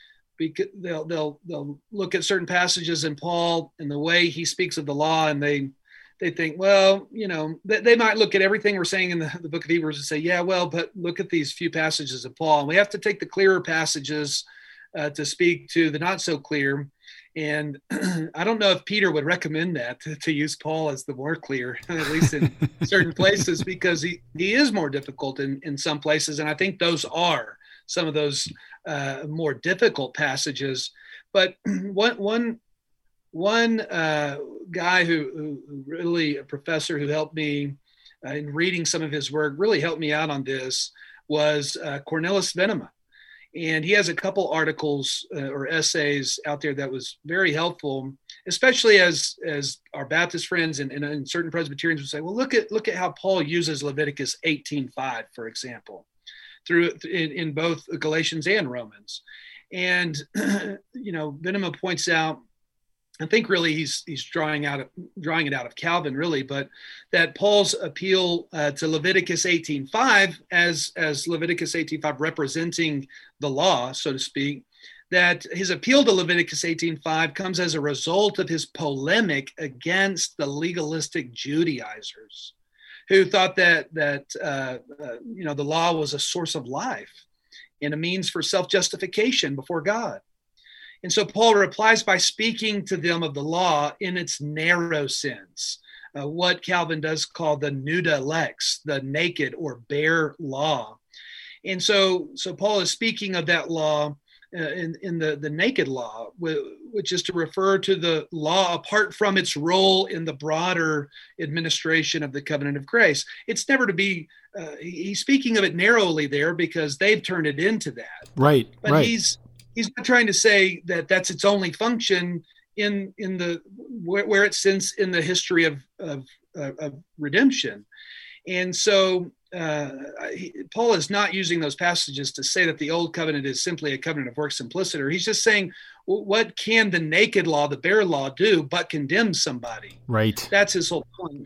because they'll they'll they'll look at certain passages in Paul and the way he speaks of the law, and they they think, well, you know, they, they might look at everything we're saying in the, the book of Hebrews and say, yeah, well, but look at these few passages of Paul, and we have to take the clearer passages uh, to speak to the not so clear. And I don't know if Peter would recommend that to, to use Paul as the more clear, at least in certain places, because he, he is more difficult in, in some places. And I think those are some of those uh, more difficult passages. But one, one, one uh, guy who, who really, a professor who helped me uh, in reading some of his work, really helped me out on this, was uh, Cornelis Venema. And he has a couple articles uh, or essays out there that was very helpful, especially as as our Baptist friends and, and, and certain Presbyterians would say, well, look at look at how Paul uses Leviticus eighteen five, for example, through in, in both Galatians and Romans. And, you know, Venema points out, I think really he's he's drawing out of, drawing it out of Calvin, really, but that Paul's appeal uh, to Leviticus eighteen five as as Leviticus eighteen five representing the law, so to speak, that his appeal to Leviticus eighteen five comes as a result of his polemic against the legalistic Judaizers, who thought that that uh, uh, you know the law was a source of life and a means for self-justification before God. And so Paul replies by speaking to them of the law in its narrow sense, uh, what Calvin does call the nuda lex, the naked or bare law. And so, so Paul is speaking of that law uh, in, in the, the naked law, which is to refer to the law apart from its role in the broader administration of the covenant of grace. It's never to be, uh, he's speaking of it narrowly there because they've turned it into that. Right, but right. he's He's not trying to say that that's its only function in in the where, where it sits in the history of of, uh, of redemption, and so uh, he, Paul is not using those passages to say that the old covenant is simply a covenant of works implicit. He's just saying, well, what can the naked law, the bare law, do but condemn somebody? Right. That's his whole point.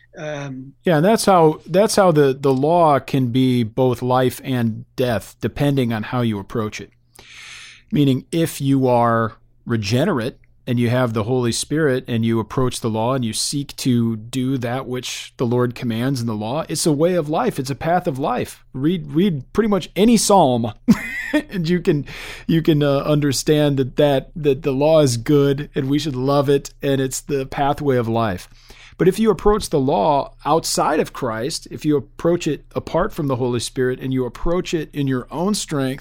Um, yeah, and that's how that's how the the law can be both life and death, depending on how you approach it. Meaning, if you are regenerate and you have the Holy Spirit and you approach the law and you seek to do that which the Lord commands in the law, it's a way of life. It's a path of life. Read read pretty much any psalm, and you can you can uh, understand that, that that the law is good and we should love it, and it's the pathway of life. But if you approach the law outside of Christ, if you approach it apart from the Holy Spirit and you approach it in your own strength,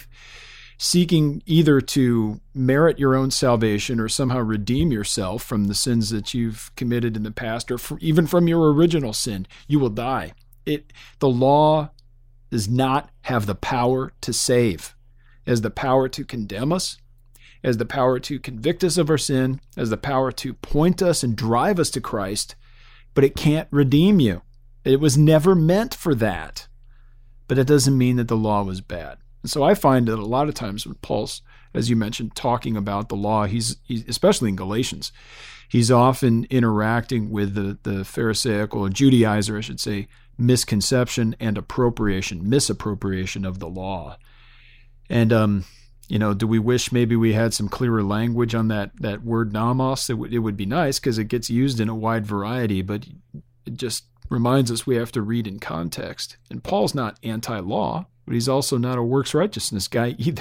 seeking either to merit your own salvation or somehow redeem yourself from the sins that you've committed in the past, or for, even from your original sin, you will die. It, the law does not have the power to save. It has the power to condemn us, it has the power to convict us of our sin, it has the power to point us and drive us to Christ, but it can't redeem you. It was never meant for that. But it doesn't mean that the law was bad. So I find that a lot of times when Paul's, as you mentioned, talking about the law, he's, he's especially in Galatians, he's often interacting with the, the Pharisaical, or Judaizer, I should say, misconception and appropriation, misappropriation of the law. And, um, you know, do we wish maybe we had some clearer language on that, that word nomos? It, w- it would be nice because it gets used in a wide variety, but it just reminds us we have to read in context. And Paul's not anti-law, but he's also not a works righteousness guy either.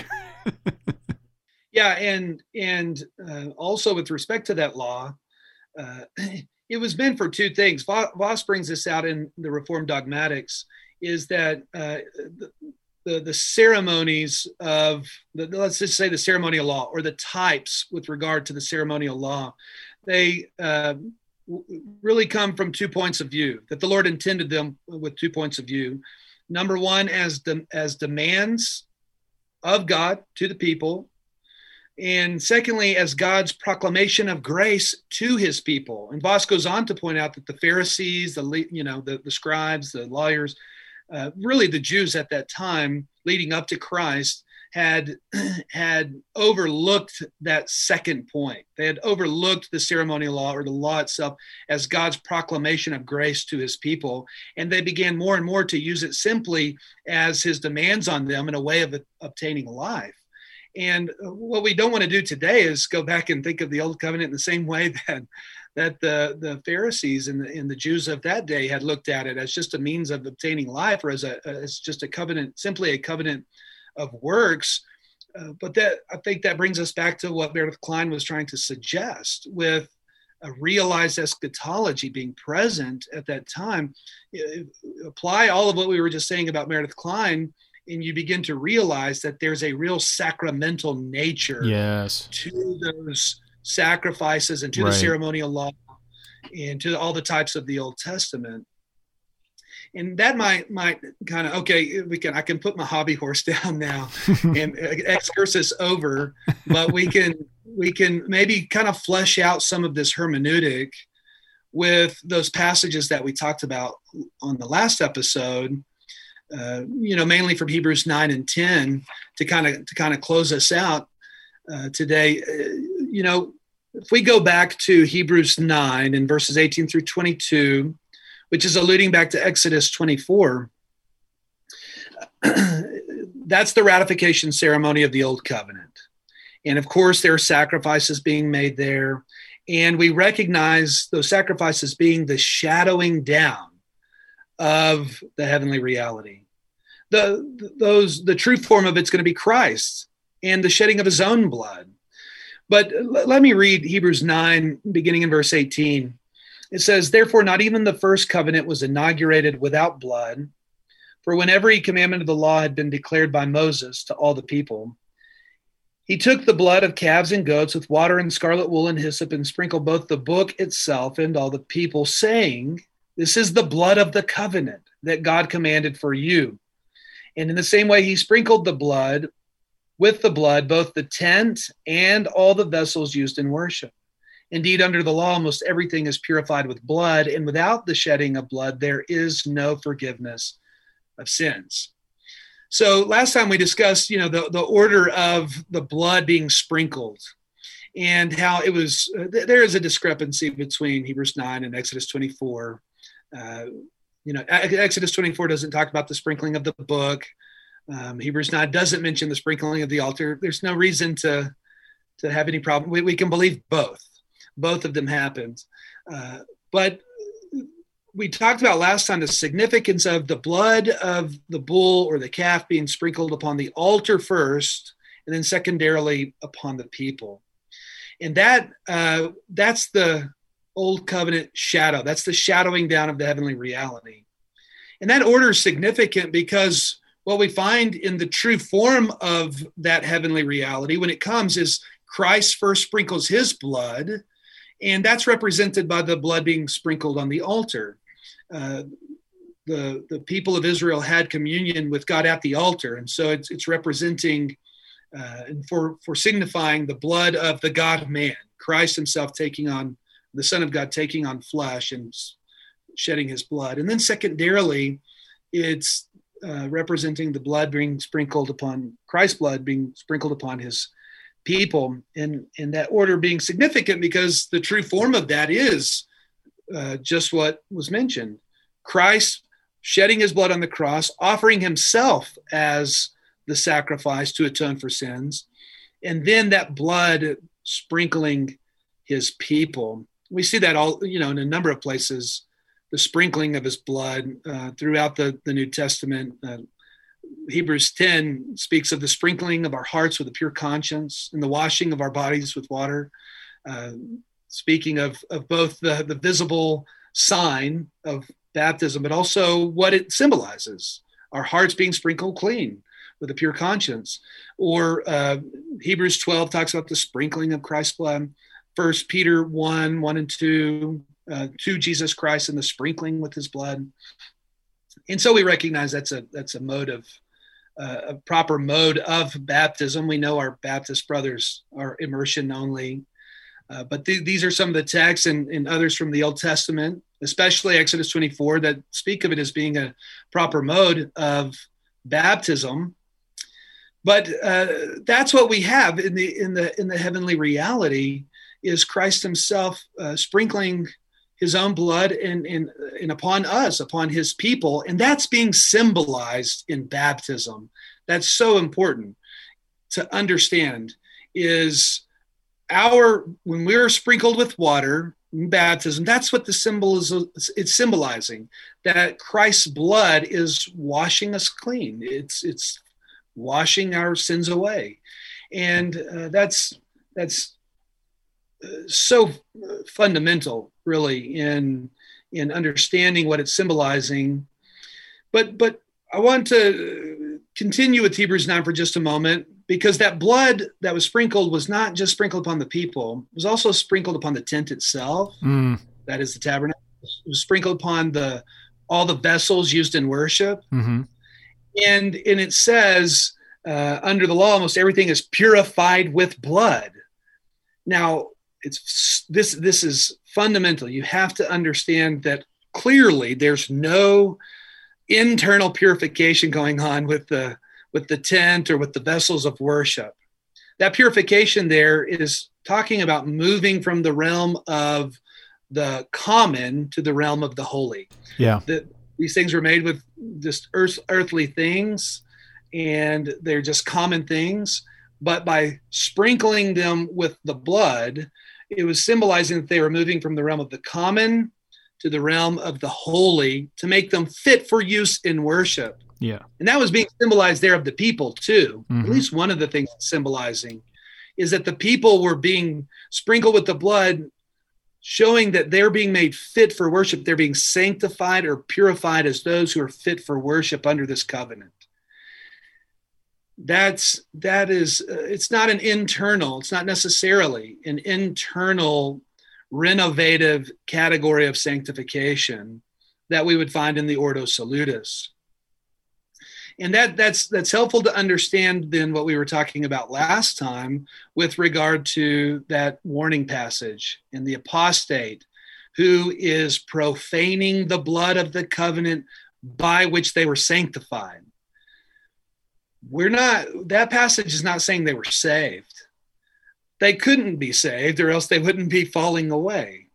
yeah, and and uh, also with respect to that law, uh, it was meant for two things. Voss brings this out in the Reformed Dogmatics, is that uh, the, the the ceremonies of, the, let's just say the ceremonial law, or the types with regard to the ceremonial law, they uh, really come from two points of view, that the Lord intended them with two points of view. Number one, as de- as demands of God to the people, and secondly, as God's proclamation of grace to his people. And Voss goes on to point out that the Pharisees, the you know the, the scribes, the lawyers, uh, really the Jews at that time leading up to Christ, had had overlooked that second point. They had overlooked the ceremonial law, or the law itself, as God's proclamation of grace to his people. And they began more and more to use it simply as his demands on them in a way of obtaining life. And what we don't want to do today is go back and think of the old covenant in the same way that that the, the Pharisees and the, and the Jews of that day had looked at it as just a means of obtaining life, or as a as just a covenant, simply a covenant of works. Uh, but that I think that brings us back to what Meredith Kline was trying to suggest with a realized eschatology being present at that time. Apply all of what we were just saying about Meredith Kline, and you begin to realize that there's a real sacramental nature yes. to those sacrifices and to right. the ceremonial law and to all the types of the Old Testament. And that might might kind of, okay, we can I can put my hobby horse down now and excursus over, but we can we can maybe kind of flesh out some of this hermeneutic with those passages that we talked about on the last episode, uh, you know, mainly from Hebrews nine and ten to kind of to kind of close us out uh, today. Uh, you know, if we go back to Hebrews nine in verses eighteen through twenty-two, which is alluding back to Exodus twenty-four, that's the ratification ceremony of the Old Covenant. And of course, there are sacrifices being made there. And we recognize those sacrifices being the shadowing down of the heavenly reality. The, those, the true form of it's going to be Christ and the shedding of his own blood. But let me read Hebrews nine, beginning in verse eighteen. It says, "Therefore, not even the first covenant was inaugurated without blood. For when every commandment of the law had been declared by Moses to all the people, he took the blood of calves and goats with water and scarlet wool and hyssop and sprinkled both the book itself and all the people, saying, 'This is the blood of the covenant that God commanded for you.' And in the same way, he sprinkled the blood with the blood, both the tent and all the vessels used in worship. Indeed, under the law, almost everything is purified with blood, and without the shedding of blood, there is no forgiveness of sins." So last time we discussed, you know, the, the order of the blood being sprinkled and how it was, uh, th- there is a discrepancy between Hebrews nine and Exodus twenty-four. Uh, you know, Exodus twenty-four doesn't talk about the sprinkling of the book. Um, Hebrews nine doesn't mention the sprinkling of the altar. There's no reason to, to have any problem. We, we can believe both. Both of them happened. Uh, but we talked about last time the significance of the blood of the bull or the calf being sprinkled upon the altar first, and then secondarily upon the people. And that uh, that's the old covenant shadow. That's the shadowing down of the heavenly reality. And that order is significant because what we find in the true form of that heavenly reality when it comes is Christ first sprinkles his blood, and that's represented by the blood being sprinkled on the altar. Uh, the, the people of Israel had communion with God at the altar, and so it's, it's representing uh, and for, for signifying the blood of the God-man, Christ himself taking on, the Son of God taking on flesh and shedding his blood. And then secondarily, it's uh, representing the blood being sprinkled upon, Christ's blood being sprinkled upon his people, and, and that order being significant because the true form of that is uh, just what was mentioned. Christ shedding his blood on the cross, offering himself as the sacrifice to atone for sins, and then that blood sprinkling his people. We see that all, you know, in a number of places, the sprinkling of his blood uh, throughout the, the New Testament. Uh, Hebrews ten speaks of the sprinkling of our hearts with a pure conscience and the washing of our bodies with water. Uh, speaking of, of both the, the visible sign of baptism, but also what it symbolizes, our hearts being sprinkled clean with a pure conscience. Or uh, Hebrews twelve talks about the sprinkling of Christ's blood. First Peter one, one and two, uh, to Jesus Christ and the sprinkling with his blood. And so we recognize that's a that's a mode of uh, a proper mode of baptism. We know our Baptist brothers are immersion only, uh, but th- these are some of the texts and, and others from the Old Testament, especially Exodus twenty-four, that speak of it as being a proper mode of baptism. But uh, that's what we have in the in the in the heavenly reality is Christ himself uh, sprinkling his own blood and, and, and upon us, upon his people. And that's being symbolized in baptism. That's so important. to understand is our, when we're sprinkled with water, baptism, that's what the symbol is. It's symbolizing that Christ's blood is washing us clean. It's it's washing our sins away, and uh, that's that's uh, so fundamental, really, in in understanding what it's symbolizing. But but I want to continue with Hebrews nine for just a moment, because that blood that was sprinkled was not just sprinkled upon the people, it was also sprinkled upon the tent itself. Mm. That is the tabernacle. It was sprinkled upon the all the vessels used in worship. Mm-hmm. And, and it says, uh, under the law, almost everything is purified with blood. Now, it's this this is fundamental. You have to understand that clearly there's no internal purification going on with the with the tent or with the vessels of worship. That purification there is talking about moving from the realm of the common to the realm of the holy. Yeah. The, these things were made with just earth, earthly things, and they're just common things. But by sprinkling them with the blood, it was symbolizing that they were moving from the realm of the common to the realm of the holy to make them fit for use in worship. Yeah. And that was being symbolized there of the people too. Mm-hmm. At least one of the things it's symbolizing is that the people were being sprinkled with the blood, showing that they're being made fit for worship. They're being sanctified or purified as those who are fit for worship under this covenant. That's, that is, uh, it's not an internal, it's not necessarily an internal renovative category of sanctification that we would find in the Ordo Salutis. And that that's that's helpful to understand then what we were talking about last time with regard to that warning passage in the apostate who is profaning the blood of the covenant by which they were sanctified. We're not, that passage is not saying they were saved. They couldn't be saved or else they wouldn't be falling away.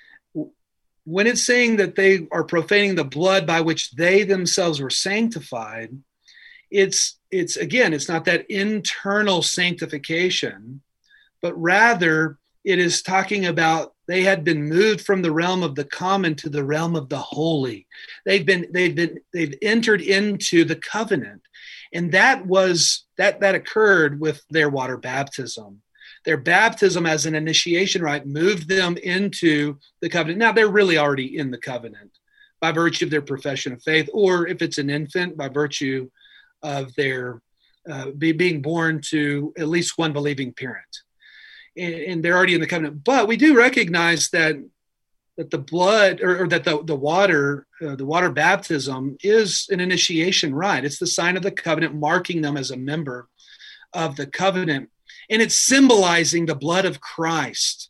When it's saying that they are profaning the blood by which they themselves were sanctified, it's, it's again, it's not that internal sanctification, but rather it is talking about they had been moved from the realm of the common to the realm of the holy. They've been, they've been, they've entered into the covenant. And that was, that, that occurred with their water baptism. Their baptism as an initiation rite moved them into the covenant. Now they're really already in the covenant by virtue of their profession of faith, or if it's an infant, by virtue of their uh, be, being born to at least one believing parent. And, and they're already in the covenant. But we do recognize that that the blood or, or that the, the water, uh, the water baptism is an initiation rite. It's the sign of the covenant, marking them as a member of the covenant. And it's symbolizing the blood of Christ,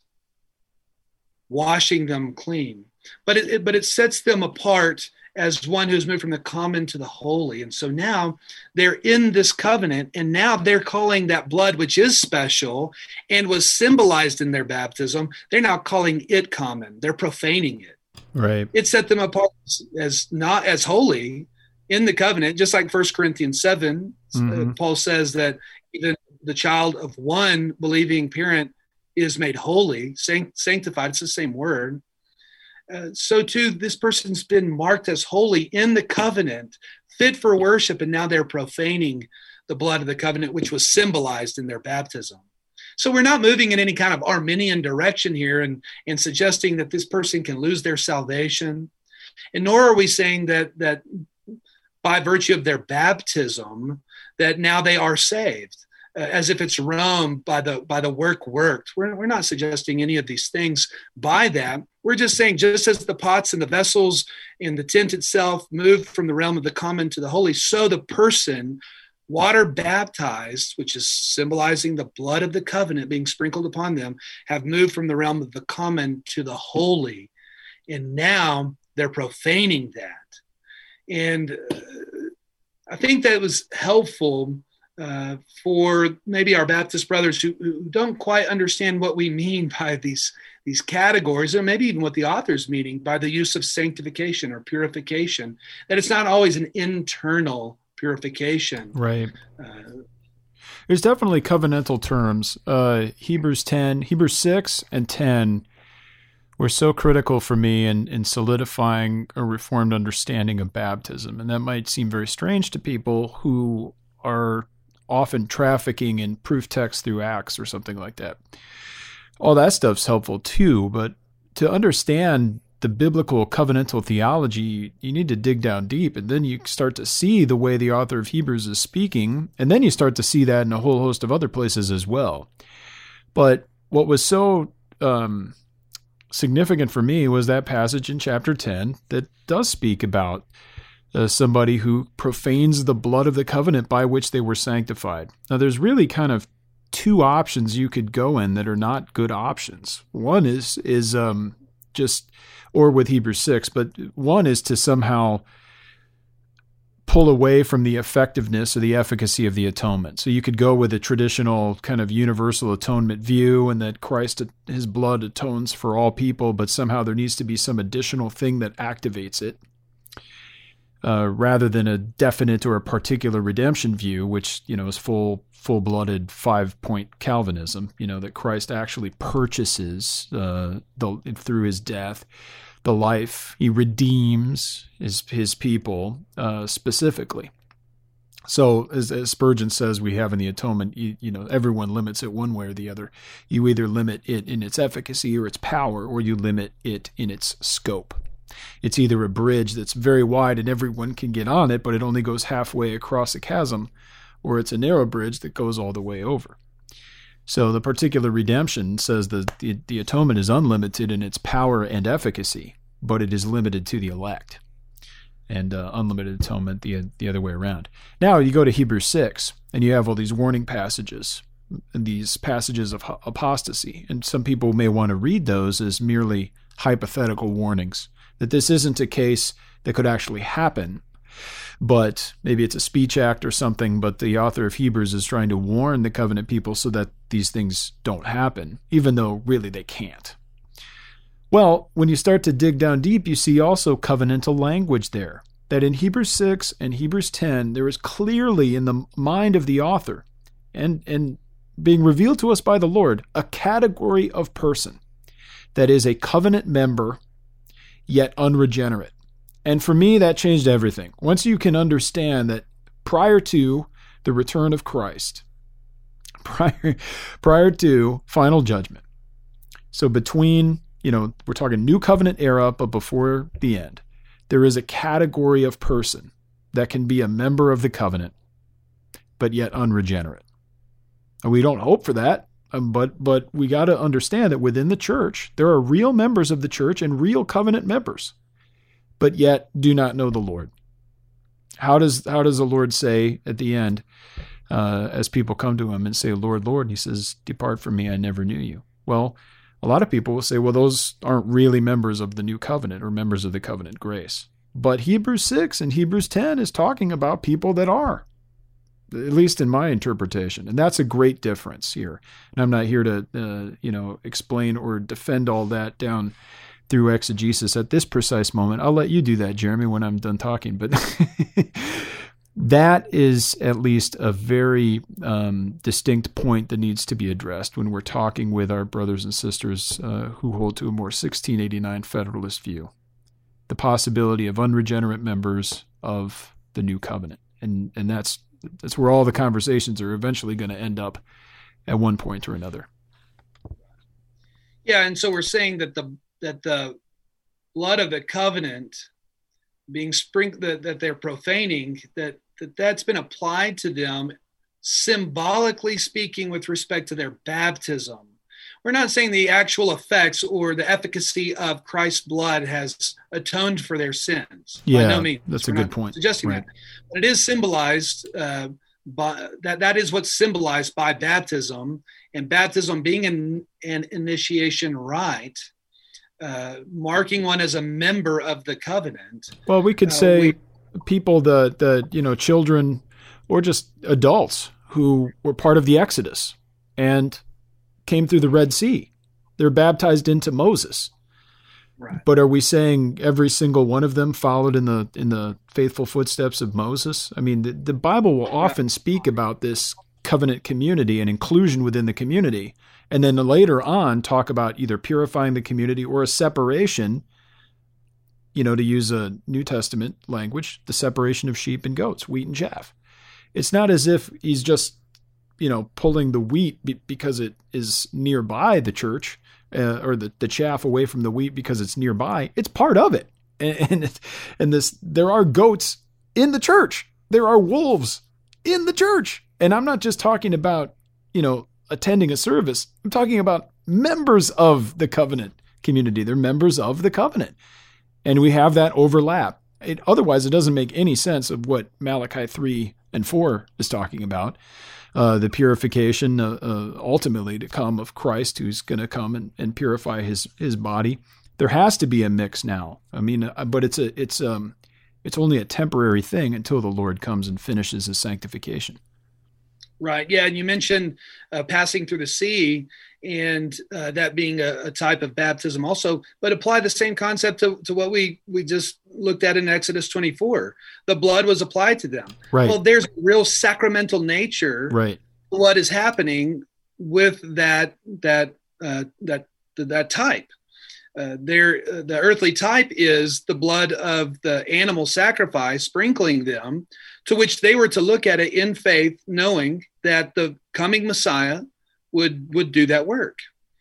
washing them clean. But it, it, but it sets them apart as one who's moved from the common to the holy. And so now they're in this covenant, and now they're calling that blood, which is special and was symbolized in their baptism, they're now calling it common. They're profaning it. Right. It set them apart as not as holy in the covenant, just like First Corinthians seven, mm-hmm. uh, Paul says that even the child of one believing parent is made holy, sanct- sanctified. It's the same word. Uh, so too, this person's been marked as holy in the covenant, fit for worship, and now they're profaning the blood of the covenant, which was symbolized in their baptism. So we're not moving in any kind of Arminian direction here and, and suggesting that this person can lose their salvation. And nor are we saying that, that by virtue of their baptism, that now they are saved, uh, as if it's Rome by the, by the work worked. We're, we're not suggesting any of these things by that. We're just saying, just as the pots and the vessels in the tent itself moved from the realm of the common to the holy, so the person water baptized, which is symbolizing the blood of the covenant being sprinkled upon them, have moved from the realm of the common to the holy. And now they're profaning that. And uh, I think that was helpful uh, for maybe our Baptist brothers who, who don't quite understand what we mean by these these categories, or maybe even what the author's meaning by the use of sanctification or purification, that it's not always an internal purification. Right. Uh, There's definitely covenantal terms. Uh, Hebrews ten, Hebrews six and ten were so critical for me in, in solidifying a reformed understanding of baptism. And that might seem very strange to people who are often trafficking in proof text through Acts or something like that. All that stuff's helpful too, but to understand the biblical covenantal theology, you need to dig down deep, and then you start to see the way the author of Hebrews is speaking, and then you start to see that in a whole host of other places as well. But what was so um, significant for me was that passage in chapter ten that does speak about uh, somebody who profanes the blood of the covenant by which they were sanctified. Now, there's really kind of two options you could go in that are not good options. One is is um, just, or with Hebrews six, but one is to somehow pull away from the effectiveness or the efficacy of the atonement. So you could go with a traditional kind of universal atonement view, and that Christ, his blood atones for all people, but somehow there needs to be some additional thing that activates it, uh, rather than a definite or a particular redemption view, which, you know, is full, full-blooded five-point Calvinism, you know, that Christ actually purchases uh, the, through his death the life. He redeems his, his people uh, specifically. So as, as Spurgeon says, we have in the atonement, you, you know, everyone limits it one way or the other. You either limit it in its efficacy or its power, or you limit it in its scope. It's either a bridge that's very wide and everyone can get on it, but it only goes halfway across a chasm, or it's a narrow bridge that goes all the way over. So the particular redemption says that the, the atonement is unlimited in its power and efficacy, but it is limited to the elect. And uh, unlimited atonement the the other way around. Now you go to Hebrews six, and you have all these warning passages, and these passages of apostasy. And some people may want to read those as merely hypothetical warnings, that this isn't a case that could actually happen, but maybe it's a speech act or something, but the author of Hebrews is trying to warn the covenant people so that these things don't happen, even though really they can't. Well, when you start to dig down deep, you see also covenantal language there, that in Hebrews six and Hebrews ten, there is clearly in the mind of the author and, and being revealed to us by the Lord, a category of person that is a covenant member, yet unregenerate. And for me, that changed everything. Once you can understand that prior to the return of Christ, prior, prior to final judgment, so between, you know, we're talking new covenant era, but before the end, there is a category of person that can be a member of the covenant, but yet unregenerate. And we don't hope for that, um, but but we got to understand that within the church, there are real members of the church and real covenant members, but yet do not know the Lord. How does how does the Lord say at the end, uh, as people come to him and say, Lord, Lord, and he says, depart from me, I never knew you. Well, a lot of people will say, well, those aren't really members of the new covenant or members of the covenant grace. But Hebrews six and Hebrews ten is talking about people that are, at least in my interpretation. And that's a great difference here. And I'm not here to, uh, you know, explain or defend all that down through exegesis at this precise moment. I'll let you do that, Jeremy, when I'm done talking. But that is at least a very um, distinct point that needs to be addressed when we're talking with our brothers and sisters uh, who hold to a more sixteen eighty-nine Federalist view. The possibility of unregenerate members of the new covenant. And and that's that's where all the conversations are eventually going to end up at one point or another. Yeah, and so we're saying that the that the blood of the covenant being sprinkled, that, that they're profaning, that, that that's been applied to them, symbolically speaking, with respect to their baptism. We're not saying the actual effects or the efficacy of Christ's blood has atoned for their sins. Yeah, by no means. That's We're a good not point. Suggesting right. that, but it is symbolized uh, by that. That is what's symbolized by baptism, and baptism being an, an initiation rite. Uh, marking one as a member of the covenant. Well, we could uh, say we, people, the, the, you know, children or just adults who were part of the Exodus and came through the Red Sea. They're baptized into Moses. Right. But are we saying every single one of them followed in the in the faithful footsteps of Moses? I mean, the, the Bible will often speak about this covenant community and inclusion within the community. And then later on, talk about either purifying the community or a separation, you know, to use a New Testament language, the separation of sheep and goats, wheat and chaff. It's not as if he's just, you know, pulling the wheat be- because it is nearby the church, uh, or the, the chaff away from the wheat because it's nearby. It's part of it. And, and, and this, there are goats in the church. There are wolves in the church. And I'm not just talking about, you know, attending a service. I'm talking about members of the covenant community. They're members of the covenant. And we have that overlap. It, otherwise, it doesn't make any sense of what Malachi three and four is talking about. Uh, the purification uh, uh, ultimately to come of Christ, who's going to come and, and purify his his body. There has to be a mix now. I mean, uh, but it's a it's um it's only a temporary thing until the Lord comes and finishes his sanctification. Right. Yeah. And you mentioned uh, passing through the sea, and uh, that being a, a type of baptism also, but apply the same concept to, to what we, we just looked at in Exodus twenty-four. The blood was applied to them. Right. Well, there's a real sacramental nature. Right. To what is happening with that, that, uh, that, that type. Uh, there, uh, the earthly type is the blood of the animal sacrifice, sprinkling them, to which they were to look at it in faith, knowing that the coming Messiah would would do that work.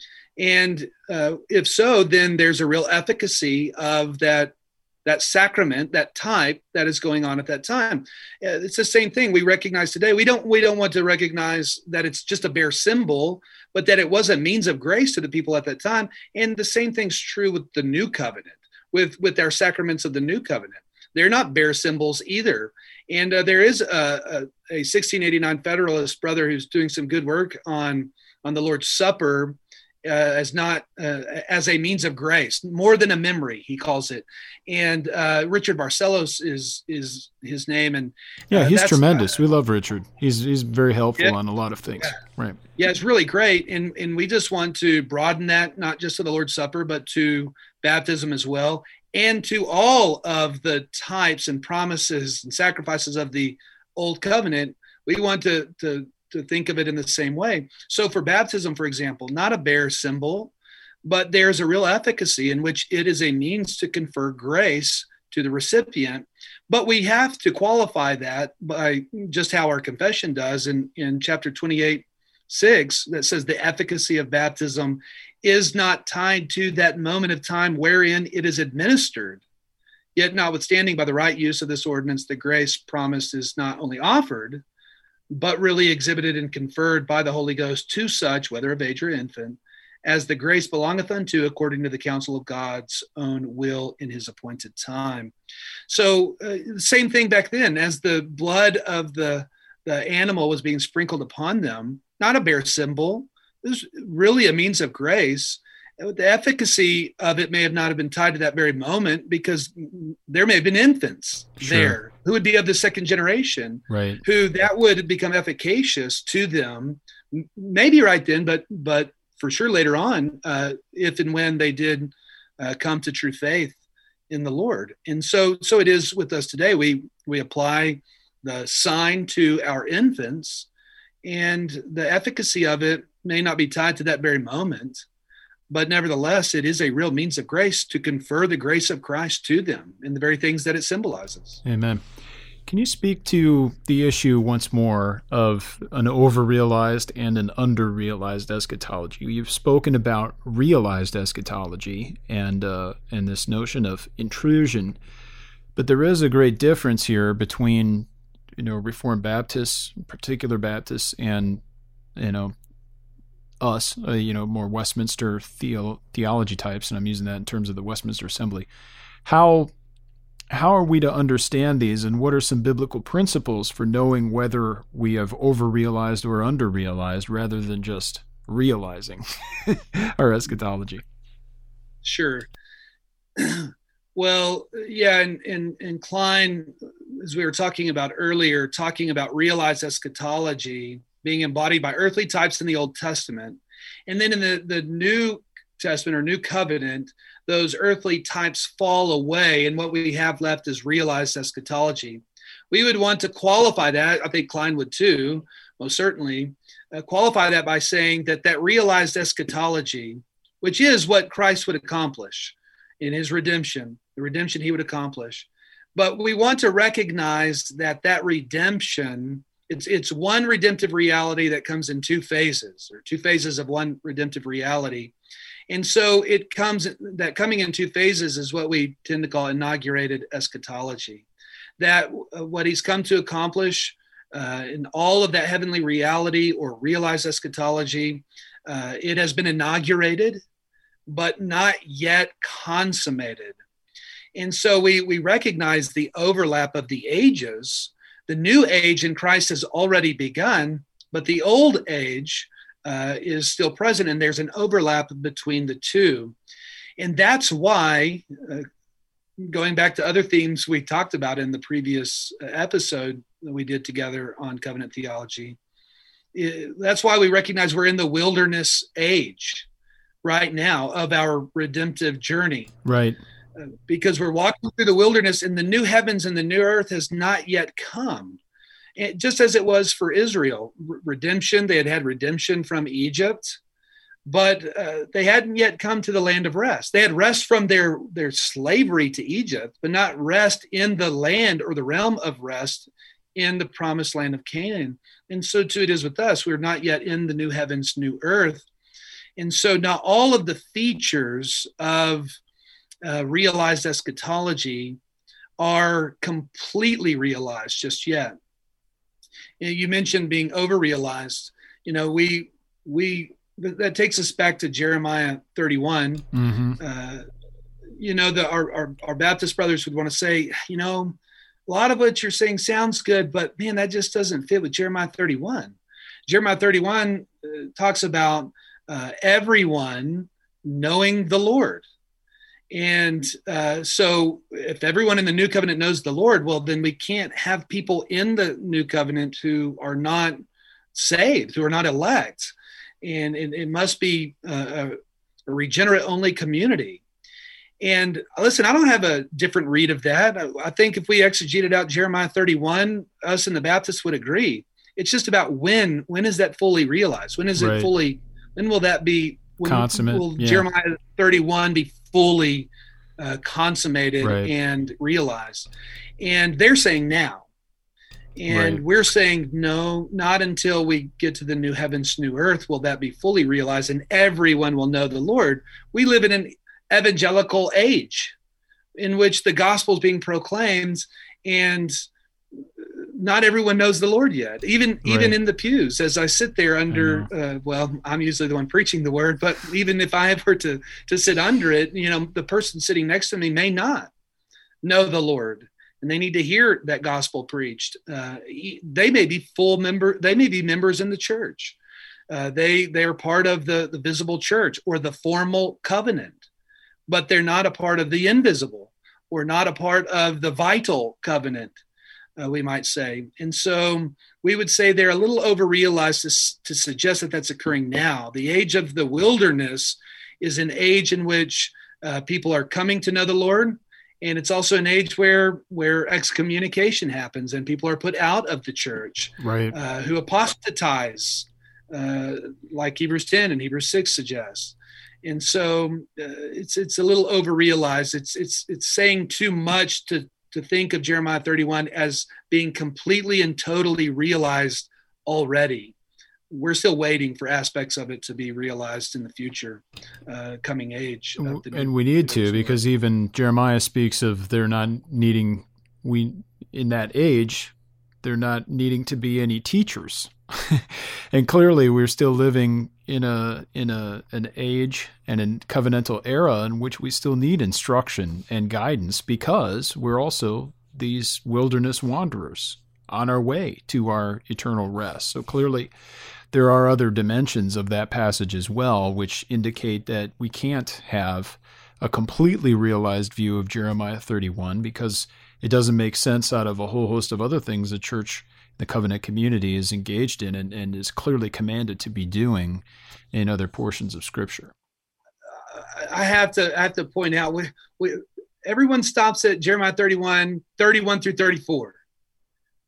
And uh, if so, then there's a real efficacy of that that sacrament, that type that is going on at that time. Uh, it's the same thing we recognize today. We don't we don't want to recognize that it's just a bare symbol, but that it was a means of grace to the people at that time. And the same thing's true with the new covenant, with with our sacraments of the new covenant. They're not bare symbols either. And uh, there is a, a, a sixteen eighty-nine Federalist brother who's doing some good work on, on the Lord's Supper uh, as not uh, as a means of grace, more than a memory, he calls it. And uh, Richard Barcelos is is his name. And uh, yeah, he's tremendous. Uh, we love Richard. He's he's very helpful yeah, on a lot of things. Yeah. Right. Yeah, it's really great. And and we just want to broaden that, not just to the Lord's Supper, but to baptism as well, and to all of the types and promises and sacrifices of the Old Covenant. We want to, to, to think of it in the same way. So for baptism, for example, not a bare symbol, but there's a real efficacy in which it is a means to confer grace to the recipient. But we have to qualify that by just how our confession does in, in chapter twenty-eight, six, that says the efficacy of baptism is not tied to that moment of time wherein it is administered. Yet notwithstanding, by the right use of this ordinance, the grace promised is not only offered, but really exhibited and conferred by the Holy Ghost to such, whether of age or infant, as the grace belongeth unto according to the counsel of God's own will in his appointed time. So uh, same thing back then, as the blood of the, the animal was being sprinkled upon them, not a bare symbol. It was really a means of grace. The efficacy of it may have not have been tied to that very moment, because there may have been infants sure. there who would be of the second generation, right? Who that would become efficacious to them, maybe right then, but but for sure later on, uh, if and when they did uh, come to true faith in the Lord. And so, so it is with us today. We we apply the sign to our infants, and the efficacy of it may not be tied to that very moment, but nevertheless, it is a real means of grace to confer the grace of Christ to them in the very things that it symbolizes. Amen. Can you speak to the issue once more of an over-realized and an under-realized eschatology? You've spoken about realized eschatology and uh, and this notion of intrusion, but there is a great difference here between, you know, Reformed Baptists, particular Baptists, and, you know, us, uh, you know, more Westminster theo- theology types, and I'm using that in terms of the Westminster Assembly. How how are we to understand these, and what are some biblical principles for knowing whether we have over-realized or under-realized rather than just realizing our eschatology? Sure. Well, yeah, and, and, and Klein, as we were talking about earlier, talking about realized eschatology being embodied by earthly types in the Old Testament. And then in the, the New Testament or New Covenant, those earthly types fall away, and what we have left is realized eschatology. We would want to qualify that, I think Klein would too, most certainly, uh, qualify that by saying that that realized eschatology, which is what Christ would accomplish in his redemption, the redemption he would accomplish. But we want to recognize that that redemption, it's, it's one redemptive reality that comes in two phases, or two phases of one redemptive reality. And so it comes, that coming in two phases is what we tend to call inaugurated eschatology. That uh, what he's come to accomplish uh, in all of that heavenly reality or realized eschatology, uh, it has been inaugurated, but not yet consummated. And so we, we recognize the overlap of the ages. The new age in Christ has already begun, but the old age uh, is still present, and there's an overlap between the two. And that's why, uh, going back to other themes we talked about in the previous episode that we did together on covenant theology, it, that's why we recognize we're in the wilderness age right now of our redemptive journey. Right. Uh, because we're walking through the wilderness, and the new heavens and the new earth has not yet come. It, just as it was for Israel, R- redemption, they had had redemption from Egypt, but uh, they hadn't yet come to the land of rest. They had rest from their, their slavery to Egypt, but not rest in the land or the realm of rest in the promised land of Canaan. And so too it is with us. We're not yet in the new heavens, new earth. And so not all of the features of uh, realized eschatology are completely realized just yet. You know, you mentioned being over-realized. You know, we we that takes us back to Jeremiah thirty-one. Mm-hmm. Uh, you know, the our, our our Baptist brothers would want to say, you know, a lot of what you're saying sounds good, but man, that just doesn't fit with Jeremiah thirty-one. Jeremiah thirty-one uh, talks about Uh, everyone knowing the Lord. And uh, so if everyone in the new covenant knows the Lord, well, then we can't have people in the new covenant who are not saved, who are not elect. And it, it must be a, a regenerate only community. And listen, I don't have a different read of that. I, I think if we exegeted out Jeremiah thirty-one, us and the Baptists would agree. It's just about when, when is that fully realized? When is Right. it fully When will that be? When Consummate, will yeah. Jeremiah thirty-one be fully uh, consummated Right. and realized? And they're saying now. And Right. we're saying, no, not until we get to the new heavens, new earth will that be fully realized and everyone will know the Lord. We live in an evangelical age in which the gospel is being proclaimed and not everyone knows the Lord yet, even right. even in the pews. As I sit there under, uh, well, I'm usually the one preaching the word, but even if I were to to sit under it, you know, the person sitting next to me may not know the Lord, and they need to hear that gospel preached. Uh, they may be full member, they may be members in the church. Uh, they they are part of the the visible church or the formal covenant, but they're not a part of the invisible or not a part of the vital covenant. Uh, we might say. And so we would say they're a little over-realized to, to suggest that that's occurring now. The age of the wilderness is an age in which uh, people are coming to know the Lord. And it's also an age where, where excommunication happens and people are put out of the church, right. uh, who apostatize, uh, like Hebrews ten and Hebrews six suggests. And so uh, it's it's a little over-realized. It's, it's, it's saying too much to to think of Jeremiah thirty-one as being completely and totally realized already. We're still waiting for aspects of it to be realized in the future, uh, coming age. Of the and we need to, because even Jeremiah speaks of they're not needing, we in that age, they're not needing to be any teachers. And clearly we're still living in a in a an age and a covenantal era in which we still need instruction and guidance, because we're also these wilderness wanderers on our way to our eternal rest. So clearly there are other dimensions of that passage as well, which indicate that we can't have a completely realized view of Jeremiah thirty-one, because it doesn't make sense out of a whole host of other things the church, the covenant community, is engaged in and, and is clearly commanded to be doing in other portions of Scripture. I have to I have to point out, we, we, everyone stops at Jeremiah thirty-one, thirty-one through thirty-four.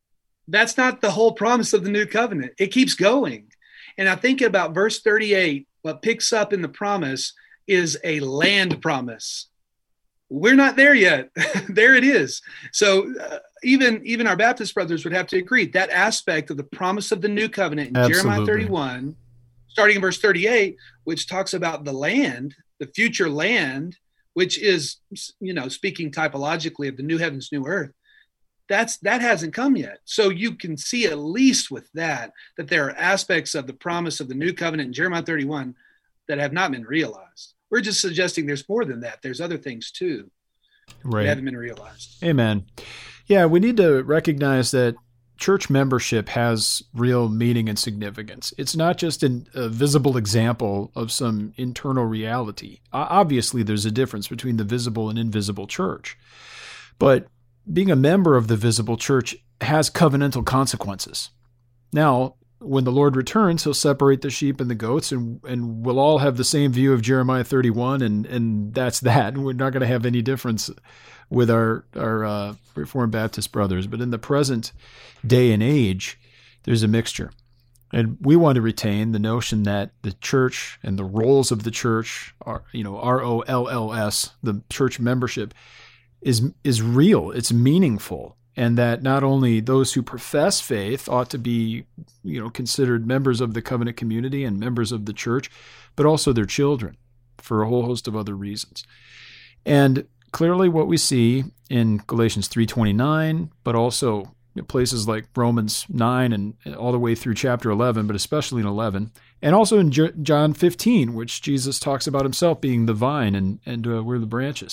that's not the whole promise of the new covenant. It keeps going. And I think about verse thirty-eight, what picks up in the promise is a land promise. We're not there yet. There it is. So uh, even, even our Baptist brothers would have to agree that aspect of the promise of the new covenant in Absolutely. Jeremiah thirty-one, starting in verse thirty-eight, which talks about the land, the future land, which is, you know, speaking typologically of the new heavens, new earth. That's, that hasn't come yet. So you can see at least with that, that there are aspects of the promise of the new covenant in Jeremiah thirty-one that have not been realized. We're just suggesting there's more than that. There's other things too right. that haven't been realized. Amen. Yeah, we need to recognize that church membership has real meaning and significance. It's not just an, a visible example of some internal reality. Obviously, there's a difference between the visible and invisible church. But being a member of the visible church has covenantal consequences. Now, when the Lord returns, he'll separate the sheep and the goats, and, and we'll all have the same view of Jeremiah thirty-one, and, and that's that. We're not going to have any difference with our, our uh, Reformed Baptist brothers. But in the present day and age, there's a mixture. And we want to retain the notion that the church and the roles of the church are, you know, R O L L S, the church membership, is is real, it's meaningful, and that not only those who profess faith ought to be, you know, considered members of the covenant community and members of the church, but also their children for a whole host of other reasons. And clearly what we see in Galatians three twenty-nine, but also places like Romans nine and all the way through chapter eleven, but especially in eleven, and also in John fifteen, which Jesus talks about himself being the vine and, and uh, we're the branches.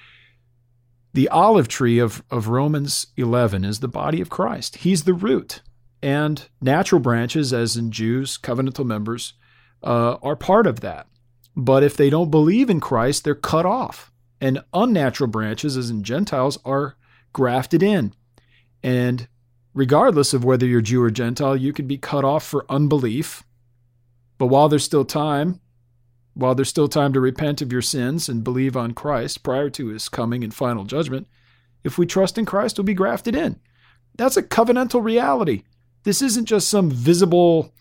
The olive tree of, of Romans eleven is the body of Christ. He's the root. And natural branches, as in Jews, covenantal members, uh, are part of that. But if they don't believe in Christ, they're cut off. And unnatural branches, as in Gentiles, are grafted in. And regardless of whether you're Jew or Gentile, you can be cut off for unbelief. But while there's still time, While there's still time to repent of your sins and believe on Christ prior to his coming and final judgment, if we trust in Christ, we'll be grafted in. That's a covenantal reality. This isn't just some visible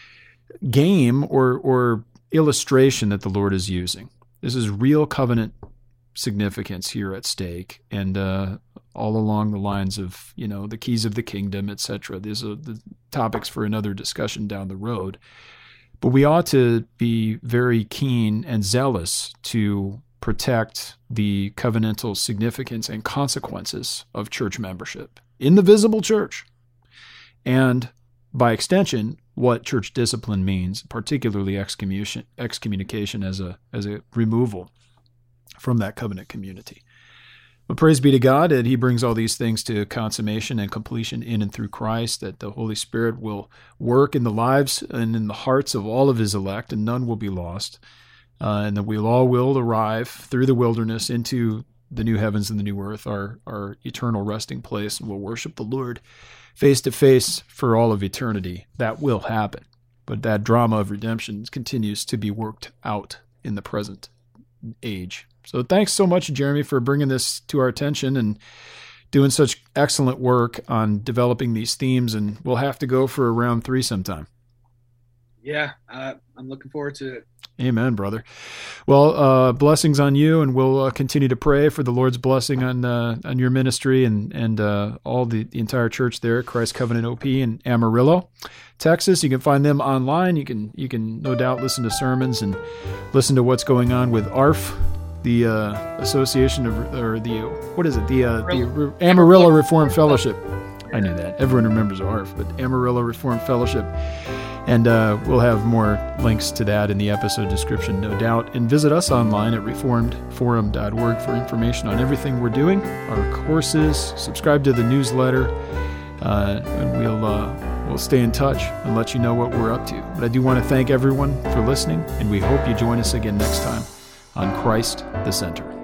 game or, or illustration that the Lord is using. This is real covenant significance here at stake, and uh, all along the lines of, you know, the keys of the kingdom, et cetera. These are the topics for another discussion down the road. But we ought to be very keen and zealous to protect the covenantal significance and consequences of church membership in the visible church. And by extension, what church discipline means, particularly excommunication, excommunication as a as a removal from that covenant community. But praise be to God that he brings all these things to consummation and completion in and through Christ, that the Holy Spirit will work in the lives and in the hearts of all of his elect, and none will be lost, uh, and that we all will arrive through the wilderness into the new heavens and the new earth, our, our eternal resting place, and we'll worship the Lord face to face for all of eternity. That will happen. But that drama of redemption continues to be worked out in the present age. So thanks so much, Jeremy, for bringing this to our attention and doing such excellent work on developing these themes. And we'll have to go for a round three sometime. Yeah, uh, I'm looking forward to it. Amen, brother. Well, uh, blessings on you, and we'll uh, continue to pray for the Lord's blessing on uh, on your ministry and and uh, all the, the entire church there, Christ Covenant O P in Amarillo, Texas. You can find them online. You can you can no doubt listen to sermons and listen to what's going on with A R F, the uh, Association of, or the, what is it? The, uh, the Amarillo Reformed Fellowship. I knew that. Everyone remembers A R F, but Amarillo Reformed Fellowship. And uh, we'll have more links to that in the episode description, no doubt. And visit us online at reformed forum dot org for information on everything we're doing, our courses, subscribe to the newsletter, uh, and we'll uh, we'll stay in touch and let you know what we're up to. But I do want to thank everyone for listening, and we hope you join us again next time on Christ the Center.